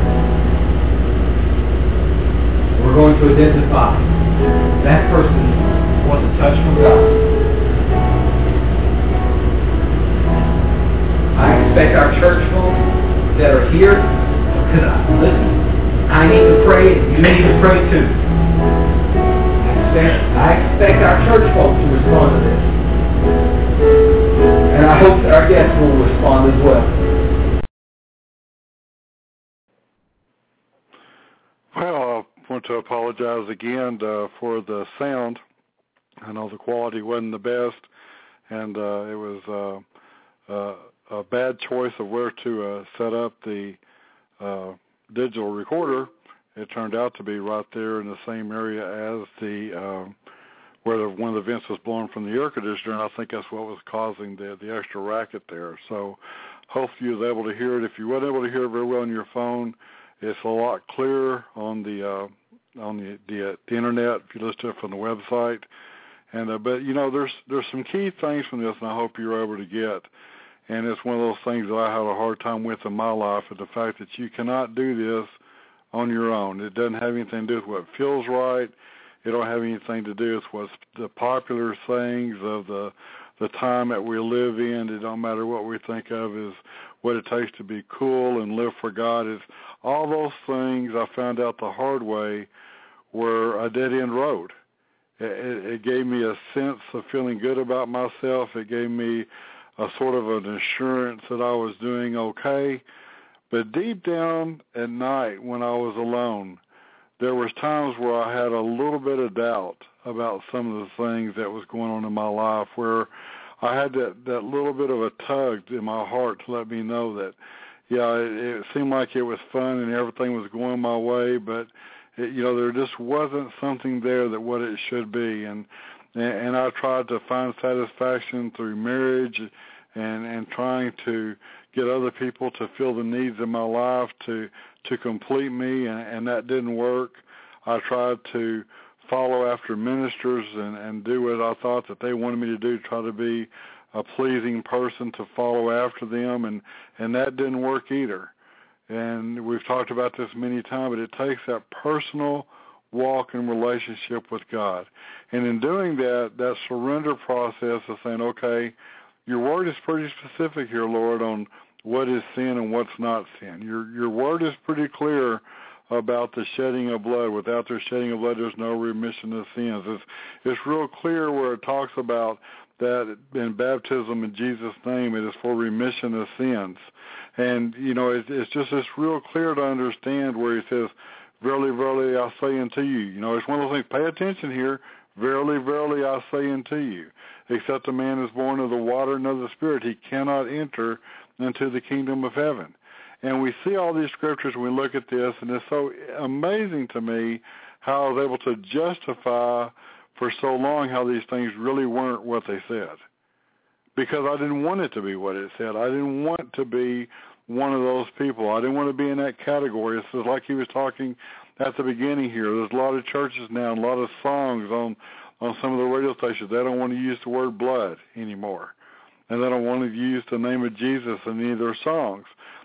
Speaker 3: We're going to identify that person wants a touch from God. I expect our church folk that are here, because listen, I need to pray and you need to pray too. I expect our church folk to respond to this. And I hope that our guests will respond as well.
Speaker 4: Well, I want to apologize again for the sound. I know the quality wasn't the best, and it was a bad choice of where to set up the digital recorder. It turned out to be right there in the same area as the where one of the vents was blowing from the air conditioner, and I think that's what was causing the extra racket there. So hopefully you was able to hear it. If you weren't able to hear it very well on your phone, it's a lot clearer on the internet if you listen to it from the website. And but you know, there's some key things from this, and I hope you're able to get. And it's one of those things that I had a hard time with in my life, is the fact that you cannot do this on your own. It doesn't have anything to do with what feels right. It don't have anything to do with what's the popular things of the time that we live in. It don't matter what we think of as what it takes to be cool and live for God. It's all those things I found out the hard way were a dead-end road. It gave me a sense of feeling good about myself. It gave me a sort of an assurance that I was doing okay. But deep down at night when I was alone, there was times where I had a little bit of doubt about some of the things that was going on in my life, where I had that little bit of a tug in my heart to let me know that, yeah, it seemed like it was fun and everything was going my way, but there just wasn't something there that what it should be. And I tried to find satisfaction through marriage and trying to get other people to fill the needs in my life to complete me, and that didn't work. I tried to follow after ministers and do what I thought that they wanted me to do, try to be a pleasing person to follow after them, and that didn't work either. And we've talked about this many times, but it takes that personal walk and relationship with God. And in doing that surrender process of saying, okay, your word is pretty specific here, Lord, on what is sin and what's not sin. Your word is pretty clear about the shedding of blood. Without the shedding of blood, there's no remission of sins. It's real clear where it talks about that in baptism in Jesus' name, it is for remission of sins. And, it's real clear to understand where he says, verily, verily, I say unto you. It's one of those things, pay attention here. Verily, verily, I say unto you, except a man is born of the water and of the Spirit, he cannot enter into the kingdom of heaven. And we see all these scriptures, we look at this, and it's so amazing to me how I was able to justify for so long how these things really weren't what they said. Because I didn't want it to be what it said. I didn't want to be one of those people. I didn't want to be in that category. It's like he was talking at the beginning here. There's a lot of churches now, and a lot of songs on some of the radio stations. They don't want to use the word blood anymore. And they don't want to use the name of Jesus in any of their songs.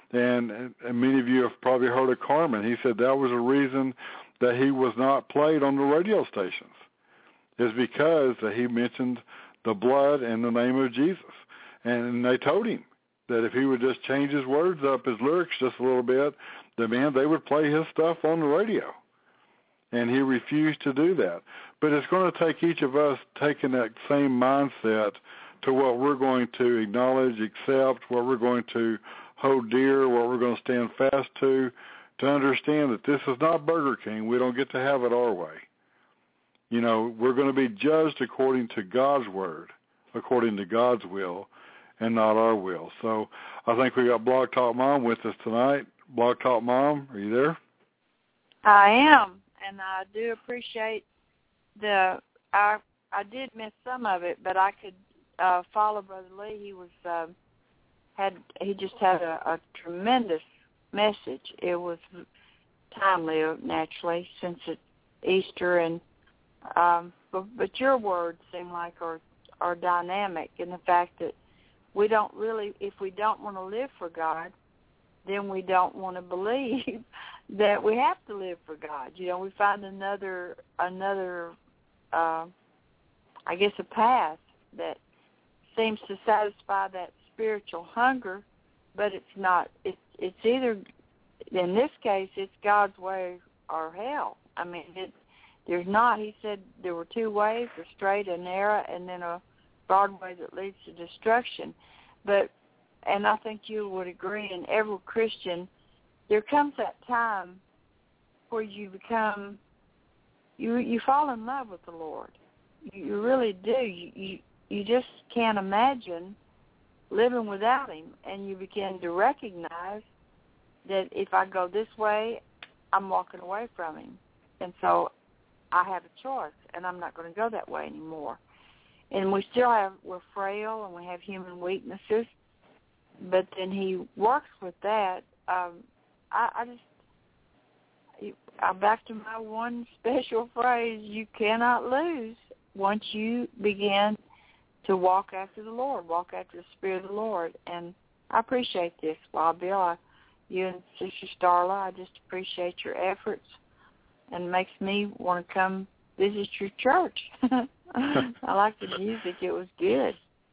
Speaker 4: And many of you have probably heard of Carmen. He said that was a reason that he was not played on the radio stations, is because he mentioned the blood and the name of Jesus. And they told him that if he would just change his words up, his lyrics just a little bit, then they would play his stuff on the radio. And he refused to do that. But it's going to take each of us taking that same mindset to what we're going to acknowledge, accept, what we're going to hold dear, what we're going to stand fast to understand that this is not Burger King. We don't get to have it our way. You know, we're going to be judged according to God's word, according to God's will, and not our will. So I think we got Blog Talk Mom with us tonight. Blog Talk Mom, are you there?
Speaker 5: I am, and I do appreciate I did miss some of it, but I could follow Brother Lee. He was he just had a tremendous message. It was timely, naturally, since it's Easter, and but your words seem like are dynamic in the fact that we don't really, if we don't want to live for God, then we don't want to believe that we have to live for God. You know, we find another I guess a path that seems to satisfy that spiritual hunger, but it's not. It's either, in this case, it's God's way or hell. I mean, there's not. He said there were two ways, a straight and narrow, and then a broad way that leads to destruction. And I think you would agree, in every Christian, there comes that time where you become, you fall in love with the Lord. You really do. You just can't imagine living without him, and you begin to recognize that if I go this way, I'm walking away from him. And so I have a choice, and I'm not going to go that way anymore. And we're frail, and we have human weaknesses, but then he works with that. I'm back to my one special phrase: you cannot lose once you begin to walk after the Lord, walk after the Spirit of the Lord. And I appreciate this, Wild Bill. You and Sister Starla, I just appreciate your efforts, and makes me want to come visit your church. I like the music. It was good.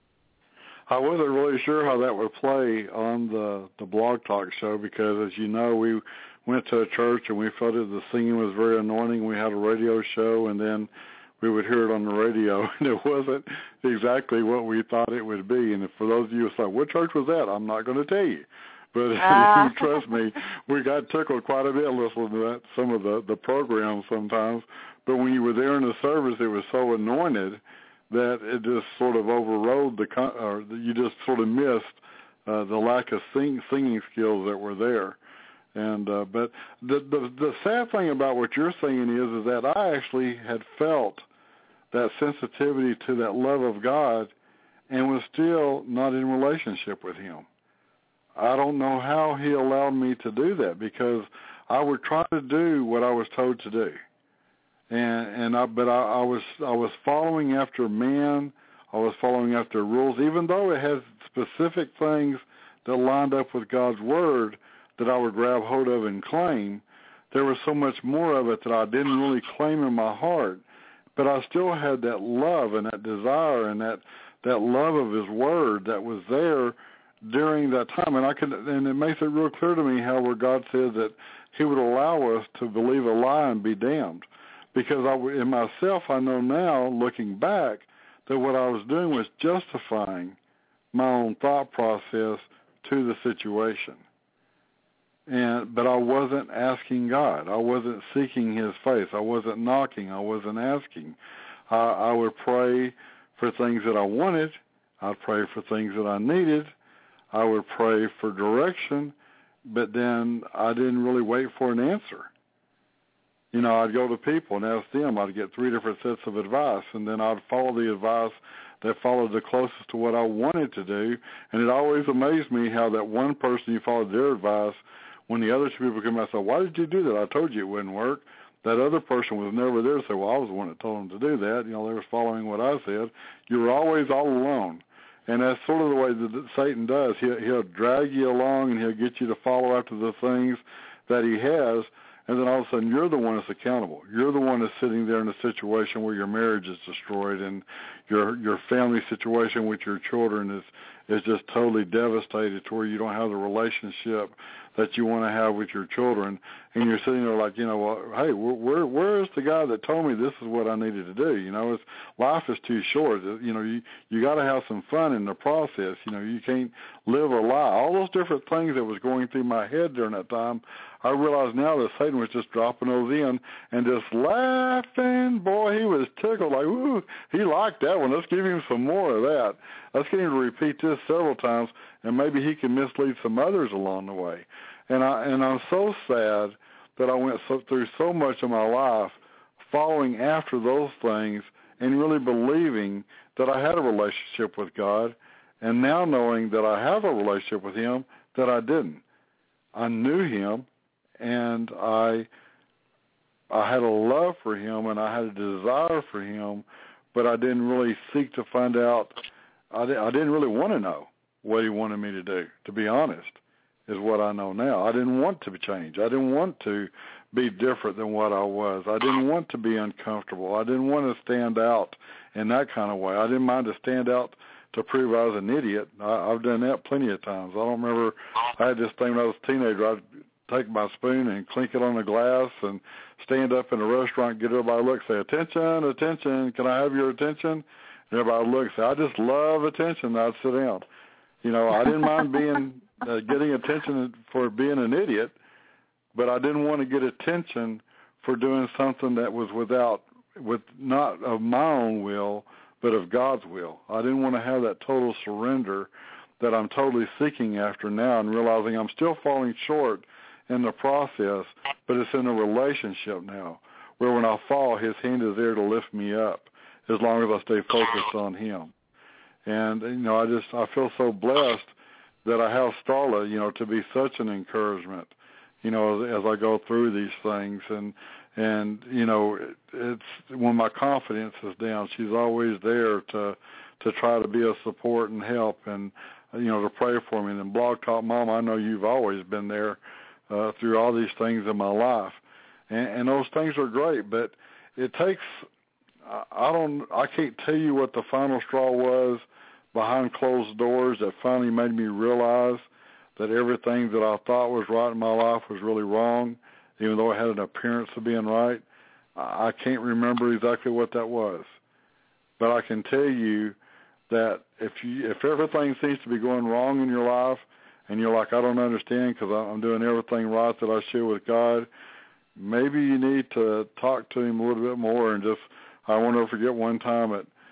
Speaker 4: I wasn't really sure how that would play on the Blog Talk show because, as you know, we went to a church and we felt that the singing was very anointing. We had a radio show, and then we would hear it on the radio, and it wasn't exactly what we thought it would be. And for those of you who thought, what church was that? I'm not going to tell you. But trust me, we got tickled quite a bit listening to that, some of the programs sometimes. But when you were there in the service, it was so anointed that it just sort of overrode you just sort of missed the lack of singing skills that were there. And but the sad thing about what you're saying is that I actually had felt that sensitivity to that love of God and was still not in relationship with him. I don't know how he allowed me to do that, because I would try to do what I was told to do. But I was following after man. I was following after rules, even though it has specific things that lined up with God's word that I would grab hold of and claim. There was so much more of it that I didn't really claim in my heart, but I still had that love and that desire and that love of his word that was there during that time. And it makes it real clear to me how where God said that he would allow us to believe a lie and be damned. Because in myself, I know now, looking back, that what I was doing was justifying my own thought process to the situation. But I wasn't asking God. I wasn't seeking his face. I wasn't knocking. I wasn't asking. I would pray for things that I wanted. I'd pray for things that I needed. I would pray for direction, but then I didn't really wait for an answer. You know, I'd go to people and ask them. I'd get 3 different sets of advice, and then I'd follow the advice that followed the closest to what I wanted to do. And it always amazed me how that one person, you followed their advice, when the other 2 people came out and said, why did you do that? I told you it wouldn't work. That other person was never there to say, well, I was the one that told them to do that. You know, they were following what I said. You were always all alone. And that's sort of the way that Satan does. He'll drag you along, and he'll get you to follow after the things that he has, and then all of a sudden you're the one that's accountable. You're the one that's sitting there in a situation where your marriage is destroyed, and your family situation with your children is just totally devastated to where you don't have the relationship that you want to have with your children, and you're sitting there like, well, hey, where is the guy that told me this is what I needed to do? Life is too short. You got to have some fun in the process. You can't live a lie. All those different things that was going through my head during that time, I realize now that Satan was just dropping those in and just laughing. Boy, he was tickled, like, ooh, he liked that one. Let's give him some more of that. Let's get him to repeat this several times, and maybe he can mislead some others along the way. And I'm so sad that I went through so much of my life following after those things and really believing that I had a relationship with God, and now knowing that I have a relationship with him, that I didn't. I knew him, and I had a love for him, and I had a desire for him, but I didn't really seek to find out. I didn't really want to know what he wanted me to do, to be honest, is what I know now. I didn't want to change. I didn't want to be different than what I was. I didn't want to be uncomfortable. I didn't want to stand out in that kind of way. I didn't mind to stand out to prove I was an idiot. I've done that plenty of times. I don't remember, I had this thing when I was a teenager. I'd take my spoon and clink it on the glass and stand up in a restaurant, get everybody to look, say, attention, attention, can I have your attention? And everybody would look, say, I just love attention. I'd sit down. I didn't mind being getting attention for being an idiot, but I didn't want to get attention for doing something that was with not of my own will, but of God's will. I didn't want to have that total surrender that I'm totally seeking after now, and realizing I'm still falling short in the process, but it's in a relationship now, where when I fall, his hand is there to lift me up as long as I stay focused on him. And, I feel so blessed that I have Starla, to be such an encouragement, as I go through these things. And it's when my confidence is down, she's always there to try to be a support and help and, to pray for me. And then Blog Talk Mom, I know you've always been there through all these things in my life. And those things are great, but it takes, I can't tell you what the final straw was behind closed doors that finally made me realize that everything that I thought was right in my life was really wrong, even though it had an appearance of being right. I can't remember exactly what that was. But I can tell you that if everything seems to be going wrong in your life and you're like, I don't understand because I'm doing everything right that I should with God, maybe you need to talk to him a little bit more. And I won't ever forget one time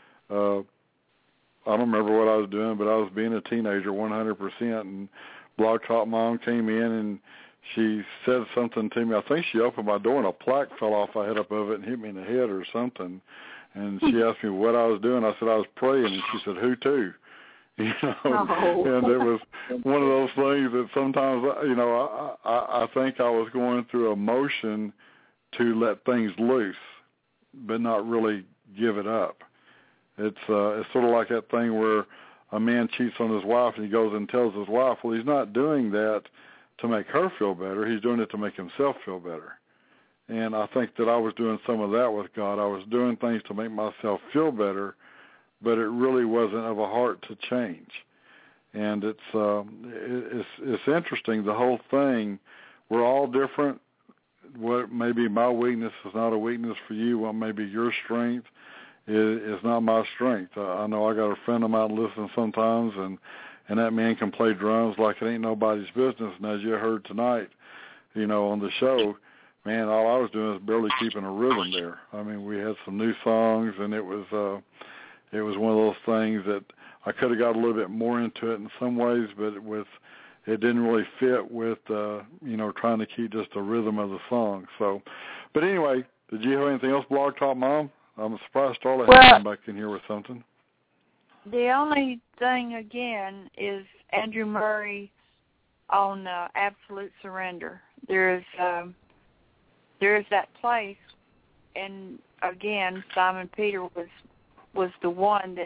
Speaker 4: I don't remember what I was doing, but I was being a teenager 100%, and Blog Talk Mom came in, and she said something to me. I think she opened my door, and a plaque fell off the head up of it and hit me in the head or something. And she asked me what I was doing. I said I was praying, and she said, who to? And it was one of those things that sometimes, I think I was going through a motion to let things loose, but not really give it up. It's sort of like that thing where a man cheats on his wife and he goes and tells his wife, well, he's not doing that to make her feel better. He's doing it to make himself feel better. And I think that I was doing some of that with God. I was doing things to make myself feel better, but it really wasn't of a heart to change. And it's interesting, the whole thing. We're all different. What maybe my weakness is not a weakness for you. What may be your strength is not my strength. I know I got a friend of mine listening sometimes, and that man can play drums like it ain't nobody's business. And as you heard tonight, on the show, man, all I was doing was barely keeping a rhythm there. I mean, we had some new songs, and it was one of those things that I could have got a little bit more into it in some ways, but it didn't really fit with trying to keep just the rhythm of the song. So, but anyway, did you have anything else, Blog Talk Mom? I'm surprised Starla had come back in here with something.
Speaker 5: The only thing, again, is Andrew Murray on absolute surrender. There is that place, and again, Simon Peter was the one that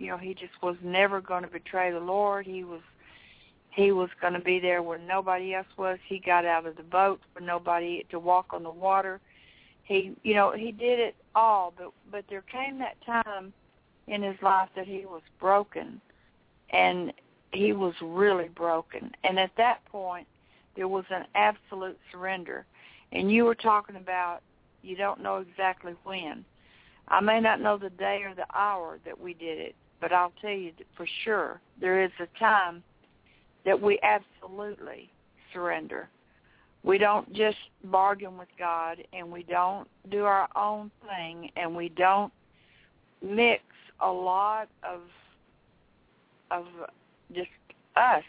Speaker 5: he just was never going to betray the Lord. He was going to be there where nobody else was. He got out of the boat for nobody to walk on the water. He did it all, but there came that time in his life that he was broken, and he was really broken. And at that point, there was an absolute surrender. And you were talking about you don't know exactly when. I may not know the day or the hour that we did it, but I'll tell you for sure there is a time that we absolutely surrender. We don't just bargain with God, and we don't do our own thing, and we don't mix a lot of just us,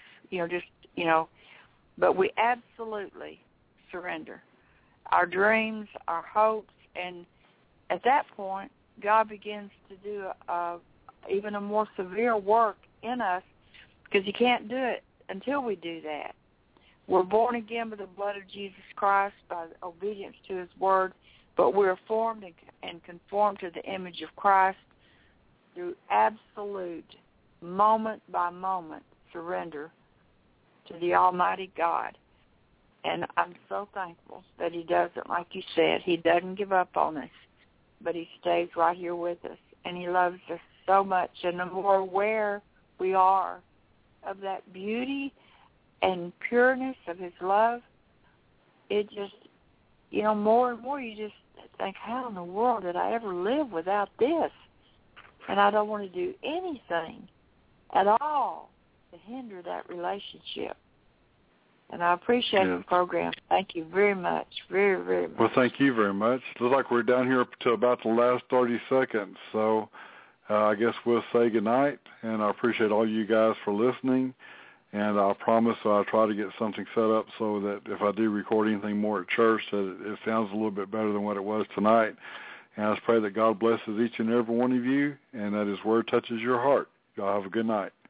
Speaker 5: but we absolutely surrender our dreams, our hopes, and at that point, God begins to do even a more severe work in us, because He can't do it until we do that. We're born again by the blood of Jesus Christ, by obedience to His word, but we're formed and conformed to the image of Christ through absolute, moment-by-moment surrender to the Almighty God. And I'm so thankful that He doesn't, like you said, He doesn't give up on us, but He stays right here with us, and He loves us so much. And the more aware we are of that beauty and pureness of His love, it just, more and more you just think, how in the world did I ever live without this? And I don't want to do anything at all to hinder that relationship. And I appreciate the program. Thank you very much, very, very much.
Speaker 4: Well, thank you very much. Looks like we're down here up to about the last 30 seconds. So I guess we'll say goodnight, and I appreciate all you guys for listening. And I promise I'll try to get something set up so that if I do record anything more at church, that it sounds a little bit better than what it was tonight. And I just pray that God blesses each and every one of you and that His word touches your heart. Y'all have a good night.